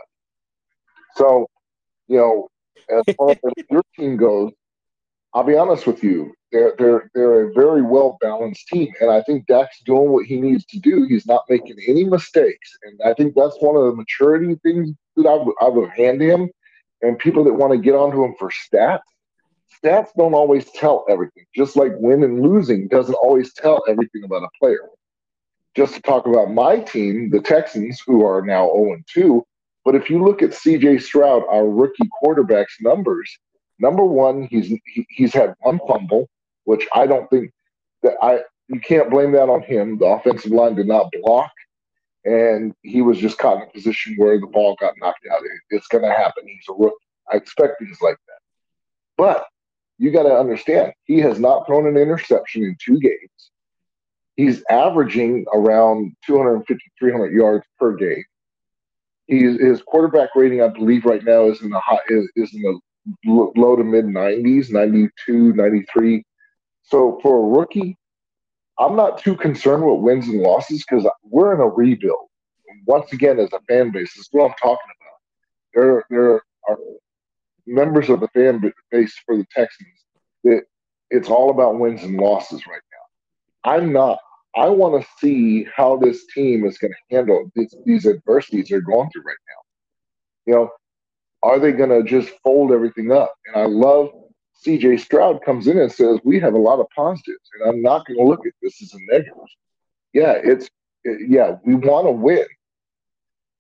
So, you know, as far as your team goes, I'll be honest with you. They're they're they're a very well balanced team, and I think Dak's doing what he needs to do. He's not making any mistakes, and I think that's one of the maturity things that I would I would hand him. And people that want to get onto him for stats, stats don't always tell everything. Just like win and losing doesn't always tell everything about a player. Just to talk about my team, the Texans, who are now zero and two. But if you look at C J Stroud, our rookie quarterback's numbers, number one, he's he, he's had one fumble, which I don't think that I you can't blame that on him. The offensive line did not block, and he was just caught in a position where the ball got knocked out. It, it's going to happen. He's a rookie. I expect things like that. But you got to understand, he has not thrown an interception in two games. He's averaging around two fifty, three hundred yards per game. He, his quarterback rating, I believe, right now is in the high, is, is in the low to mid nineties, ninety-two, ninety-three. So for a rookie, I'm not too concerned with wins and losses because we're in a rebuild. Once again, as a fan base, this is what I'm talking about. There, there are members of the fan base for the Texans that it's all about wins and losses right now. I'm not. I want to see how this team is going to handle these, these adversities they're going through right now. You know, are they going to just fold everything up? And I love C J Stroud comes in and says, we have a lot of positives, and I'm not going to look at this as a negative. Yeah, it's it, yeah, we want to win, but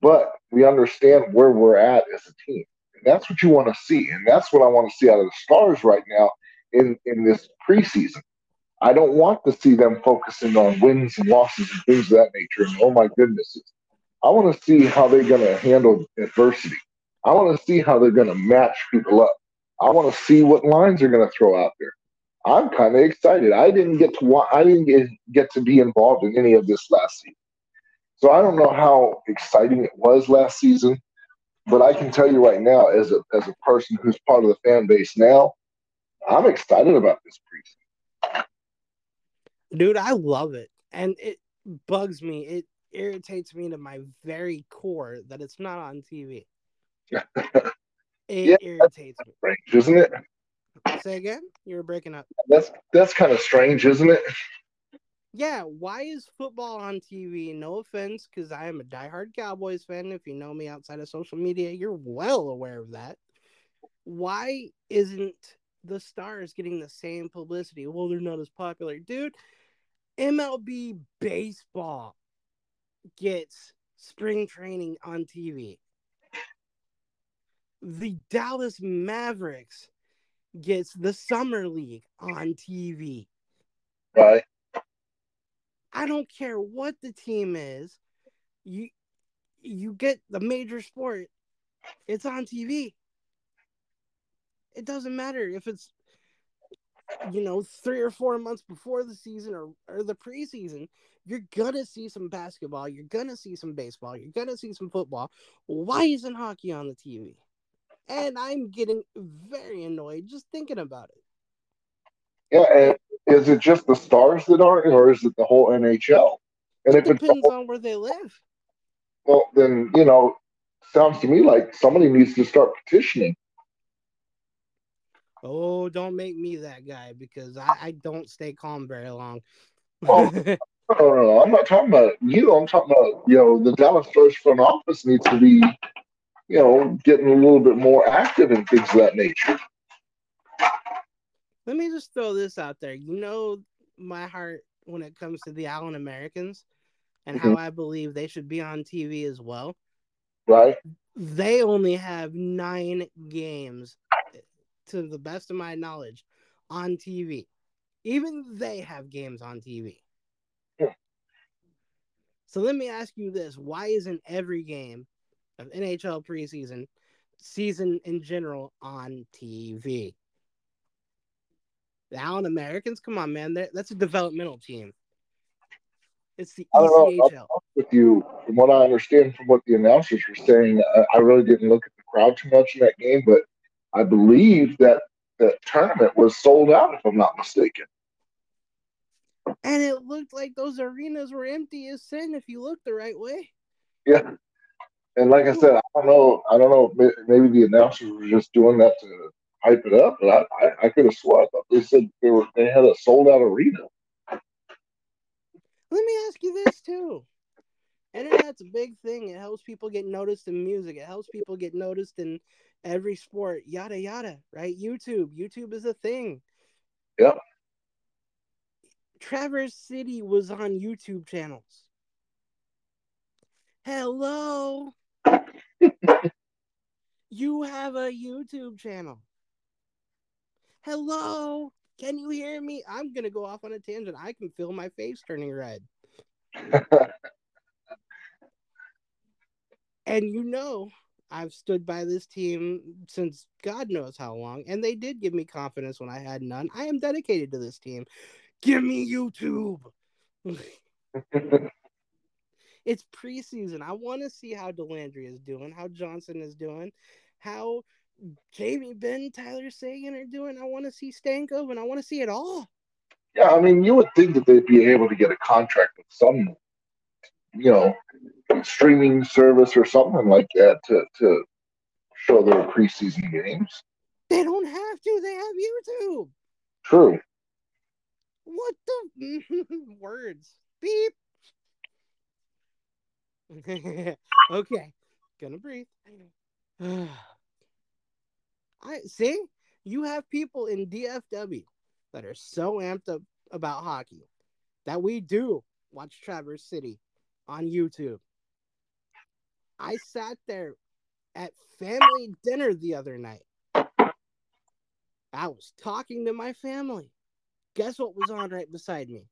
we understand where we're at as a team. And that's what you want to see. And that's what I want to see out of the Stars right now in, in this preseason. I don't want to see them focusing on wins and losses and things of that nature. And oh my goodness, I want to see how they're going to handle adversity. I want to see how they're going to match people up. I want to see what lines they're going to throw out there. I'm kind of excited. I didn't get to wa- I didn't get, get to be involved in any of this last season, so I don't know how exciting it was last season. But I can tell you right now, as a as a person who's part of the fan base now, I'm excited about this preseason. Dude, I love it. And it bugs me. It irritates me to my very core that it's not on T V. It Yeah, that's irritates me. strange, isn't it? Say again? You were breaking up. That's that's kind of strange, isn't it? Yeah, why is football on T V? No offense, because I am a diehard Cowboys fan. If you know me outside of social media, you're well aware of that. Why isn't the Stars getting the same publicity? Well, they're not as popular. Dude, M L B baseball gets spring training on T V. The Dallas Mavericks gets the summer league on T V. Right. I don't care what the team is. You you get the major sport, it's on T V. It doesn't matter if it's, you know, three or four months before the season or, or the preseason. You're gonna see some basketball, you're gonna see some baseball, you're gonna see some football. Why isn't hockey on the T V? And I'm getting very annoyed just thinking about it. Yeah, and Like, is it just the Stars that aren't, or is it the whole N H L? And it if it's the depends whole, on where they live. well, then you know, sounds to me like somebody needs to start petitioning. Oh, don't make me that guy because I, I don't stay calm very long. Oh, no, no, no, I'm not talking about you. I'm talking about you know the Dallas Stars front office needs to be you know getting a little bit more active in things of that nature. Let me just throw this out there. You know my heart when it comes to the Allen Americans and Mhm. how I believe they should be on T V as well. Right? They only have nine games, to the best of my knowledge, on T V. Even they have games on T V. Yeah. So let me ask you this. Why isn't every game of N H L preseason, season in general, on T V? The Allen Americans, come on, man. They're, that's a developmental team. It's the I don't know. I'll be E C H L. honest with you, from what I understand from what the announcers were saying, I, I really didn't look at the crowd too much in that game, but I believe that the tournament was sold out, if I'm not mistaken. And it looked like those arenas were empty as sin if you look the right way. Yeah, and like I said, I don't know. I don't know. If maybe the announcers were just doing that to hype it up, but I, I, I could have swore I thought they said they were they had a sold out arena. Let me ask you this too. Internet's a big thing. It helps people get noticed in music. It helps people get noticed in every sport. Yada yada. Right? YouTube. YouTube is a thing. Yeah, Traverse City was on YouTube channels. Hello. You have a YouTube channel. Hello. Can you hear me? I'm gonna go off on a tangent. I can feel my face turning red. And you know, I've stood by this team since God knows how long, and they did give me confidence when I had none. I am dedicated to this team. Give me YouTube. It's preseason. I want to see how Delandry is doing, how Johnson is doing, how Jamie Benn, Tyler Sagan are doing. I want to see Stanko, and I want to see it all. yeah. I mean, you would think that they'd be able to get a contract with some, you know, streaming service or something like that to to show their preseason games. They don't have to. They have YouTube. True. What the words? Beep. Okay, gonna breathe. I see. You have people in D F W that are so amped up about hockey that we do watch Traverse City on YouTube. I sat there at family dinner the other night. I was talking to my family. Guess what was on right beside me?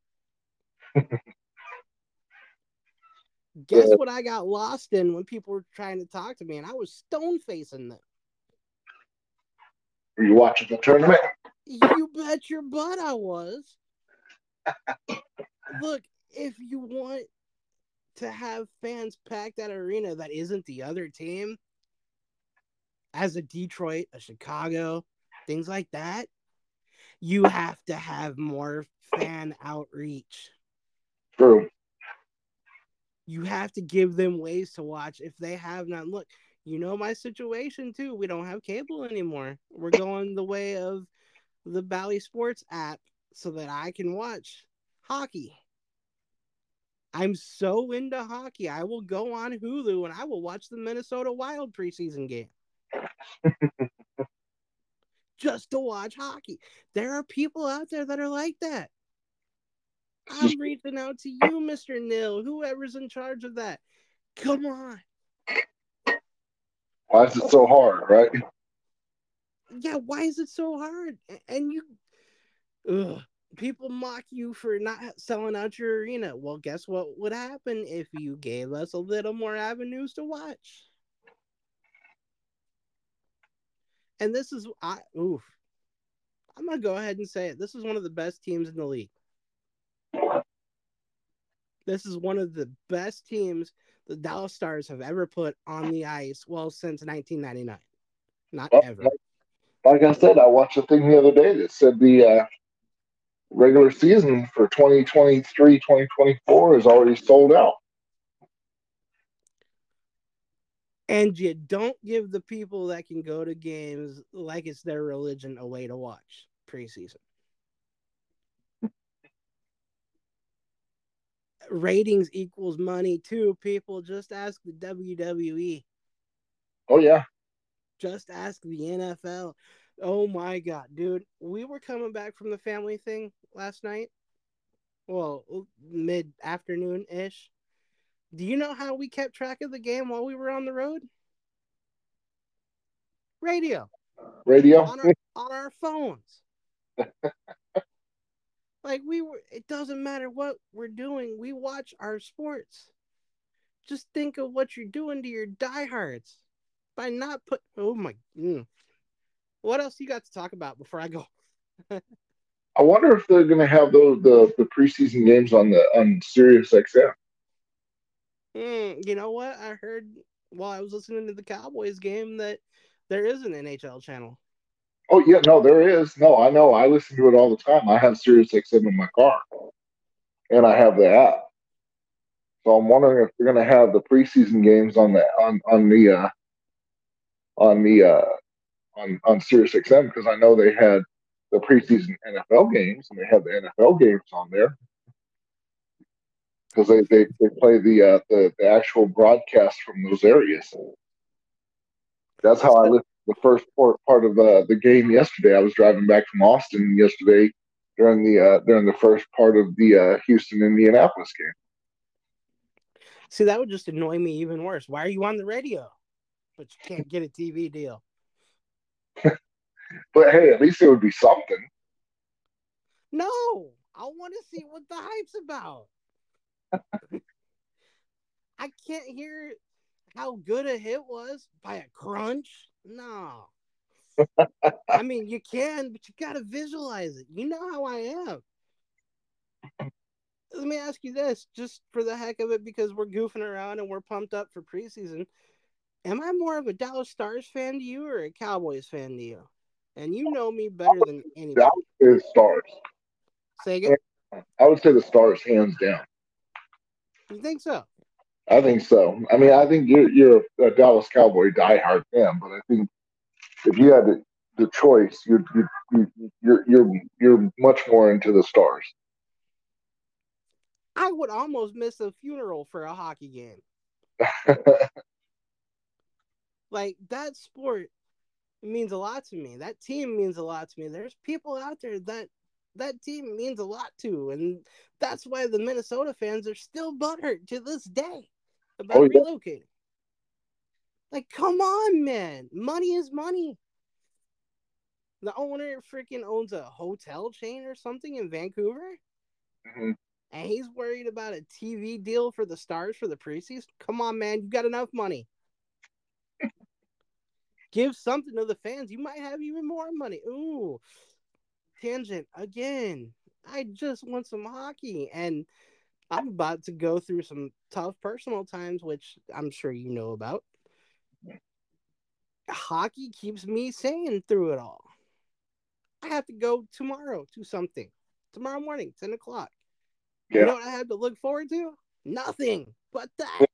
Guess Uh, what I got lost in when people were trying to talk to me, and I was stone facing them. were you watching the tournament? You bet your butt I was. Look, if you want to have fans pack that arena that isn't the other team, as a Detroit, a Chicago, things like that, you have to have more fan outreach. True. You have to give them ways to watch if they have not. Look, you know my situation too. We don't have cable anymore. We're going the way of the Bally Sports app so that I can watch hockey. I'm so into hockey. I will go on Hulu and I will watch the Minnesota Wild preseason game just to watch hockey. There are people out there that are like that. I'm reaching out to you, Mister Nil, whoever's in charge of that. Come on. Why is it so hard, right? Yeah, why is it so hard? And you, ugh, people mock you for not selling out your arena. Well, guess what would happen if you gave us a little more avenues to watch? And this is, I, oof, I'm going to go ahead and say it. This is one of the best teams in the league. This is one of the best teams the Dallas Stars have ever put on the ice, well, since nineteen ninety-nine. Not Well, ever. like I said, I watched a thing the other day that said the uh, regular season for twenty twenty-three twenty twenty-four is already sold out. And you don't give the people that can go to games like it's their religion a way to watch preseason. Ratings equals money too, people. Just ask the W W E. Oh, yeah. Just ask the N F L. Oh my God, dude. We were coming back from the family thing last night. Well, mid afternoon ish. Do you know how we kept track of the game while we were on the road? Radio. Radio. On our on our phones. Like we were it doesn't matter what we're doing, we watch our sports. Just think of what you're doing to your diehards by not put oh my mm. What else you got to talk about before I go? I wonder if they're going to have those the, the preseason games on the on Sirius X M. Mm, you know what? I heard while I was listening to the Cowboys game that there is an N H L channel. Oh yeah, no, there is. No, I know. I listen to it all the time. I have Sirius X M in my car, and I have the app. So I'm wondering if they're going to have the preseason games on the on on the uh, on the uh, on on Sirius X M because I know they had the preseason N F L games and they have the N F L games on there because they, they, they play the, uh, the the actual broadcast from those areas. That's how I So, listened to the first part part of uh, the game yesterday. I was driving back from Austin yesterday during the uh, during the first part of the uh, Houston Indianapolis game. see, that would just annoy me even worse. Why are you on the radio? But you can't get a T V deal. But hey, at least it would be something. No, I want to see what the hype's about. I can't hear how good a hit was by a crunch. No. I mean, you can, but you got to visualize it. You know how I am. Let me ask you this, just for the heck of it, because we're goofing around and we're pumped up for preseason. Am I more of a Dallas Stars fan to you or a Cowboys fan to you? And you know me better than I anybody. would say the Stars. Say again? I would say the Stars hands down. You think so? I think so. I mean, I think you're you're a Dallas Cowboy diehard fan, but I think if you had the, the choice, you're you you're you're you're much more into the Stars. I would almost miss a funeral for a hockey game. Like, that sport means a lot to me. That team means a lot to me. There's people out there that that team means a lot to, and that's why the Minnesota fans are still butthurt to this day about Oh yeah, relocating. Like, come on, man. Money is money. The owner freaking owns a hotel chain or something in Vancouver, Mm-hmm. and he's worried about a T V deal for the Stars for the preseason. Come on, man. You got enough money. Give something to the fans. You might have even more money. Ooh, tangent again. I just want some hockey, and I'm about to go through some tough personal times, which I'm sure you know about. Hockey keeps me sane through it all. I have to go tomorrow to something. Tomorrow morning, ten o'clock. You Yeah. know what I have to look forward to? Nothing but that.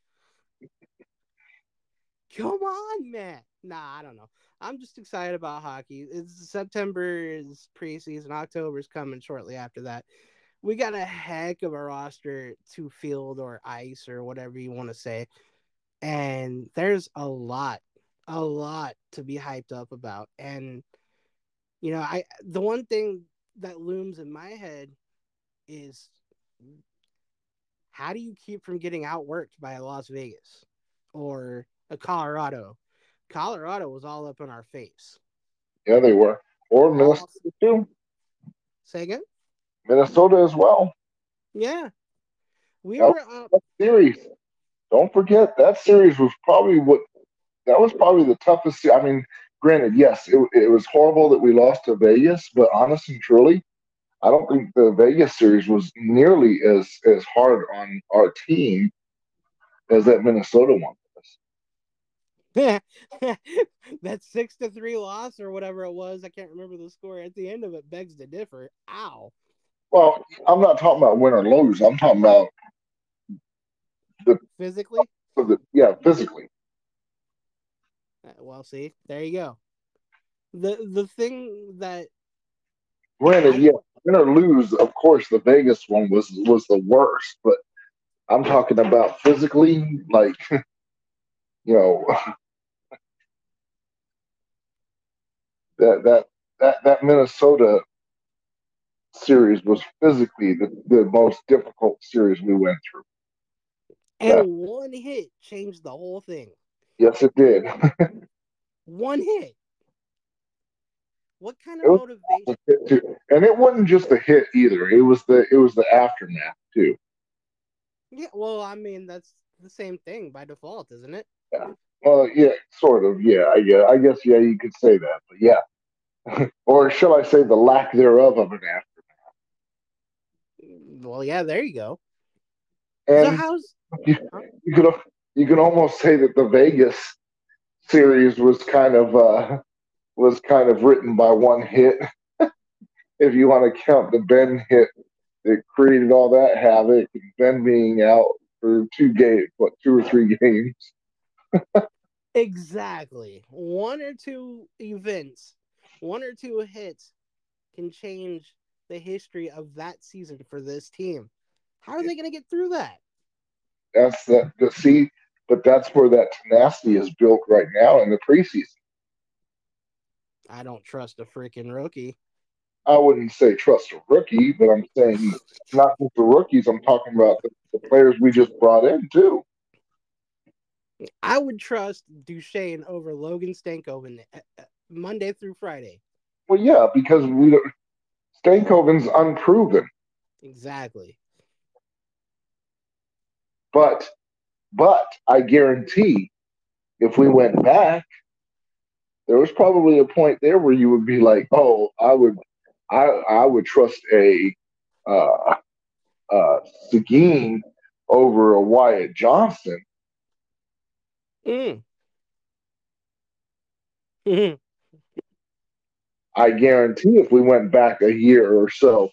Come on, man. Nah, I don't know. I'm just excited about hockey. It's September is preseason. October is coming shortly after that. We got a heck of a roster to field or ice or whatever you want to say. And there's a lot, a lot to be hyped up about. And you know, I the one thing that looms in my head is how do you keep from getting outworked by a Las Vegas or a Colorado? Colorado was all up in our face. Yeah, they were. Or All Minnesota too. say again? Minnesota as well. Yeah, we That, were up. that series. Don't forget that series was probably what that was probably the toughest. se- I mean, granted, yes, it, it was horrible that we lost to Vegas, but honest and truly, I don't think the Vegas series was nearly as as hard on our team as that Minnesota one was. that six to three loss or whatever it was. I can't remember the score at the end of it. Begs to differ. Ow. Well, I'm not talking about win or lose. I'm talking about the, Physically. the yeah, physically. Uh, Well, see, there you go. The the thing that Granted, I yeah, win or lose. Of course, the Vegas one was was the worst, but I'm talking about physically, like you know that that that that Minnesota series was physically the, the most difficult series we went through. and That one hit changed the whole thing. yes, it did. One hit. What kind of It was motivation? a hit too. And it wasn't just the hit either. It was the it was the aftermath too. Yeah, well, I mean that's the same thing by default, isn't it? Yeah. Well, yeah, sort of. Yeah, I guess. I guess. Yeah, you could say that. But yeah, or shall I say the lack thereof of an Well, yeah, there you go. So aftermath. And how's you, huh? you could you could almost say that the Vegas series was kind of uh, was kind of written by one hit, if you want to count the Ben hit that created all that havoc, and Ben being out for two games, what two or three games. Exactly. One or two events, one or two hits can change the history of that season for this team. How are they going to get through that? That's that. The see, but that's where that tenacity is built right now in the preseason. I don't trust a freaking rookie. I wouldn't say trust a rookie, but I'm saying not just the rookies. I'm talking about the, the players we just brought in too. I would trust Duchesne over Logan Stankoven uh, uh, Monday through Friday. Well, yeah, because we don't- Stankoven's unproven, Exactly. but but I guarantee if we went back, there was probably a point there where you would be like, oh, I would I I would trust a uh, uh, Seguin over a Wyatt Johnson. Mm. I guarantee if we went back a year or so,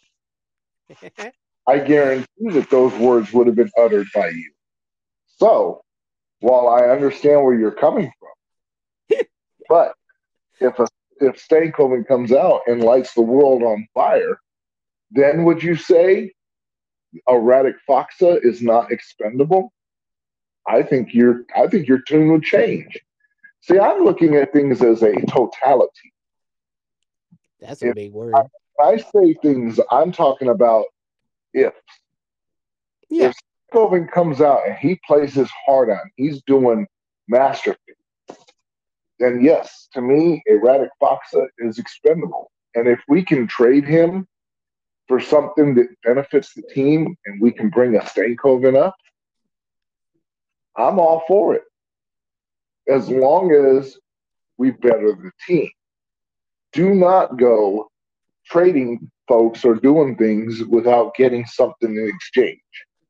I guarantee that those words would have been uttered by you. So, while I understand where you're coming from, but if a if Stankoven comes out and lights the world on fire, then would you say a Radek Foxa is not expendable? I think your I think your tune would change. See, I'm looking at things as a totality. That's a If big I, word. I say things, I'm talking about if Yeah. if Stankoven comes out and he plays his heart out, he's doing masterpiece. then yes, to me, a Radek Faksa is expendable. And if we can trade him for something that benefits the team and we can bring a Stankoven up, I'm all for it. As long as we better the team. Do not go trading folks or doing things without getting something in exchange.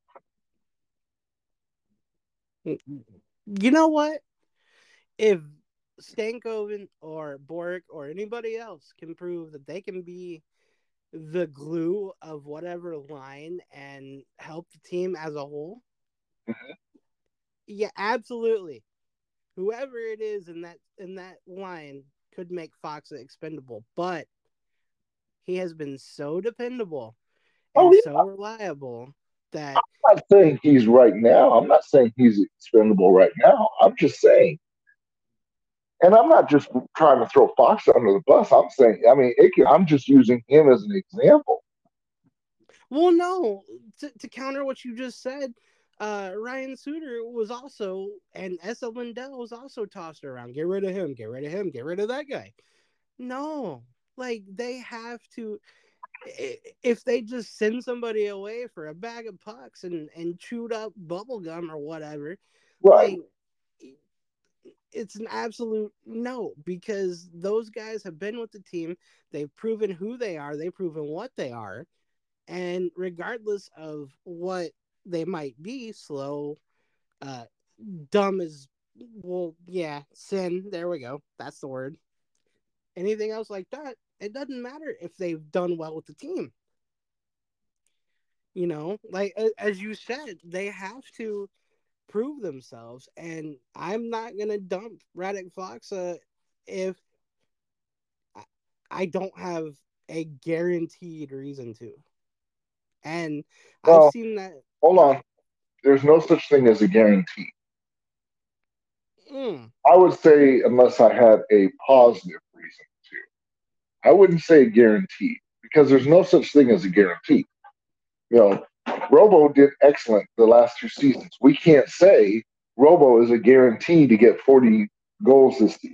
You know what? If Stankoven or Bork or anybody else can prove that they can be the glue of whatever line and help the team as a whole, Mhm. yeah, absolutely. Whoever it is in that in that line could make Fox expendable, but he has been so dependable Oh, and yeah. so reliable that I'm not saying he's right now. I'm not saying he's expendable right now. I'm just saying, and I'm not just trying to throw Fox under the bus. I'm saying, I mean, it can, I'm just using him as an example. well, no, to, to counter what you just said, uh, Ryan Suter was also, and Essa Lindell was also tossed around. Get rid of him. Get rid of him. Get rid of that guy. No, like they have to. If they just send somebody away for a bag of pucks and and chewed up bubble gum or whatever, Right. like it's an absolute no, because those guys have been with the team. They've proven who they are. They've proven what they are. And regardless of what they might be, slow, uh, dumb as, well, yeah, sin, there we go. That's the word. Anything else like that, it doesn't matter if they've done well with the team. You know, like as you said, they have to prove themselves. And I'm not going to dump Radek Fox uh, if I don't have a guaranteed reason to. And I've No, seen that. hold on. There's no such thing as a guarantee. Mm, I would say, unless I had a positive reason to, I wouldn't say guaranteed because there's no such thing as a guarantee. You know, Robo did excellent the last two seasons. We can't say Robo is a guarantee to get forty goals this season.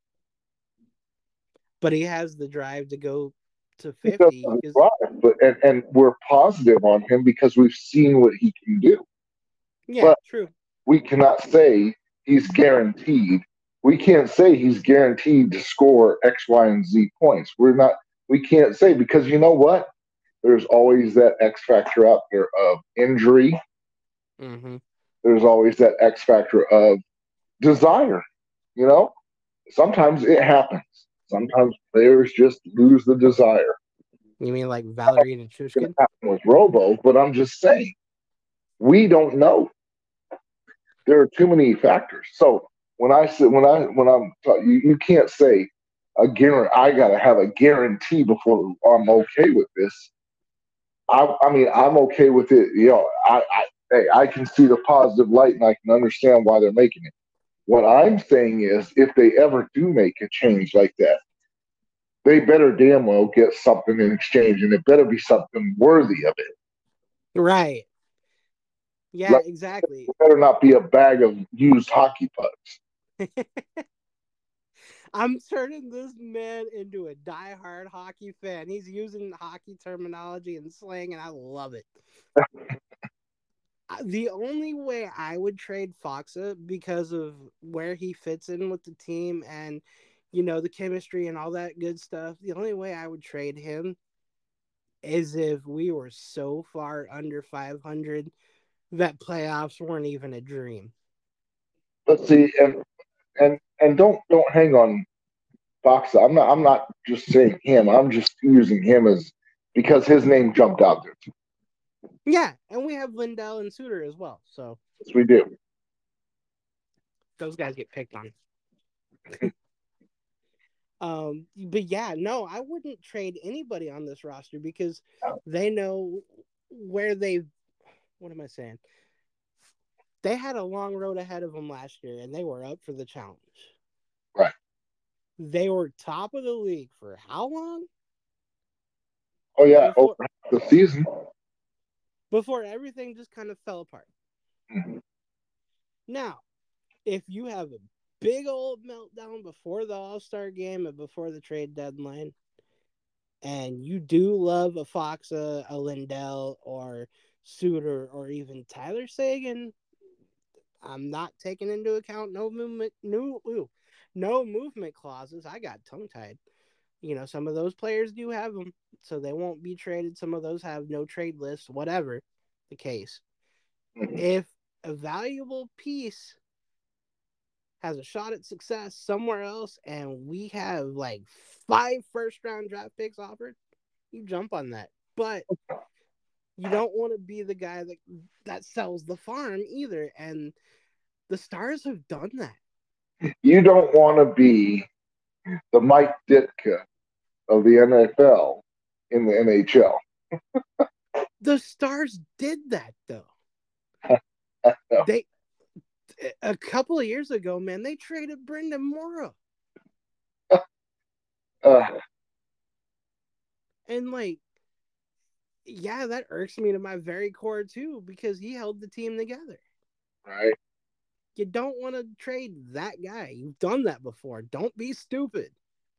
but he has the drive to go to He does fifty have because, drive, but and, and we're positive on him because we've seen what he can do. yeah, But true. we cannot say he's guaranteed. We can't say he's guaranteed to score X, Y, and Z points. We're not. We can't say because you know what? There's always that X factor out there of injury. Mm-hmm. There's always that X factor of desire. You know, sometimes it happens. Sometimes players just lose the desire. You mean like Valerie and It's going to Chushkin? happen with Robo, but I'm just saying we don't know. There are too many factors. So when I say when I when I'm you, you can't say a guarantee. I got to have a guarantee before I'm okay with this. I, I mean, I'm okay with it. You know, I, I hey, I can see the positive light and I can understand why they're making it. What I'm saying is, if they ever do make a change like that, they better damn well get something in exchange, and it better be something worthy of it. Right. Yeah, Like, exactly. it better not be a bag of used hockey pucks. I'm turning this man into a diehard hockey fan. He's using hockey terminology and slang, and I love it. The only way I would trade Foxa because of where he fits in with the team and, you know, the chemistry and all that good stuff, the only way I would trade him is if we were so far under five hundred that playoffs weren't even a dream. Let's see, and and and don't don't hang on Fox. I'm not I'm not just saying him. I'm just using him as because his name jumped out there. Yeah, and we have Lindell and Suter as well. So Yes, we do. those guys get picked on. Um, but yeah, no, I wouldn't trade anybody on this roster because they know where they. What am I saying? They had a long road ahead of them last year, and they were up for the challenge. Right. They were top of the league for how long? Oh yeah, over Before the season. before everything just kind of fell apart. Mhm. Now, if you have big old meltdown before the All-Star game and before the trade deadline, and you do love a Fox, a, a Lindell, or Suter, or even Tyler Sagan, I'm not taking into account no movement, no, ooh, no movement clauses. I got tongue tied. You know, some of those players do have them, so they won't be traded. Some of those have no trade list, whatever the case. Mhm. If a valuable piece has a shot at success somewhere else and we have like five first round draft picks offered, you jump on that. But you don't want to be the guy that that sells the farm either. And the Stars have done that. You don't want to be the Mike Ditka of the N F L in the N H L. The Stars did that though. They a couple of years ago, man, they traded Brendan Morrow. Uh, And like, yeah, that irks me to my very core too, because he held the team together. right. You don't want to trade that guy. You've done that before. Don't be stupid.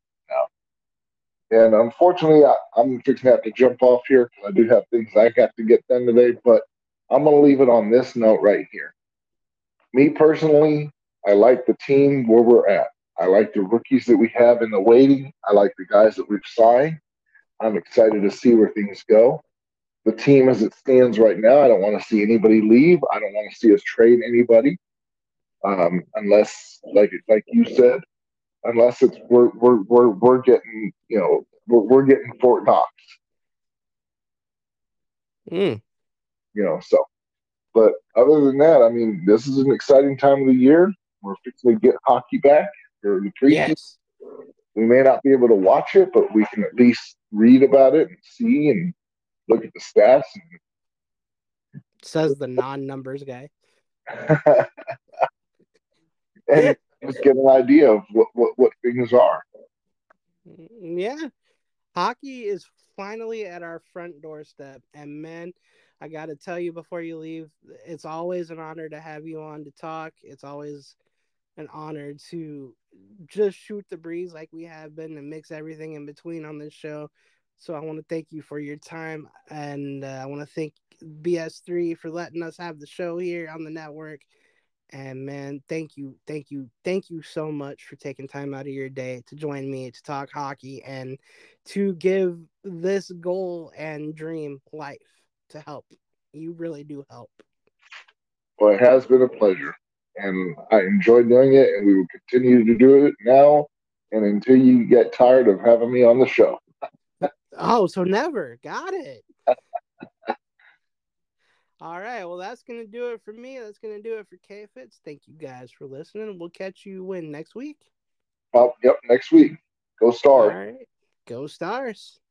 And unfortunately, I, I'm fixing to have to jump off here because I do have things I got to get done today. But I'm going to leave it on this note right here. Me personally, I like the team where we're at. I like the rookies that we have in the waiting. I like the guys that we've signed. I'm excited to see where things go. The team as it stands right now, I don't want to see anybody leave. I don't want to see us trade anybody, um, unless, like like you said, unless it's we're we're we're, we're getting you know we're, we're getting Fort Knox, Mm, you know. So, but other than that, I mean, this is an exciting time of the year. We're fixing to get hockey back for the preseason. yes, We may not be able to watch it, but we can at least read about it and see and look at the stats. says the non-numbers guy. And, and just get an idea of what, what, what things are. Mm, yeah, hockey is finally at our front doorstep, and man, I got to tell you before you leave, it's always an honor to have you on to talk. It's always an honor to just shoot the breeze like we have been and mix everything in between on this show. So I want to thank you for your time, and uh, I want to thank B S three for letting us have the show here on the network. And man, thank you, thank you, thank you so much for taking time out of your day to join me to talk hockey and to give this goal and dream life to help. You really do help. Well, it has been a pleasure, and I enjoy doing it, and we will continue to do it now and until you get tired of having me on the show. Oh, so never. Got it. All right. Well, that's going to do it for me. That's going to do it for K-Fits. Thank you guys for listening. We'll catch you when next week. Well, yep, next week. Go All Stars. right. Go Stars.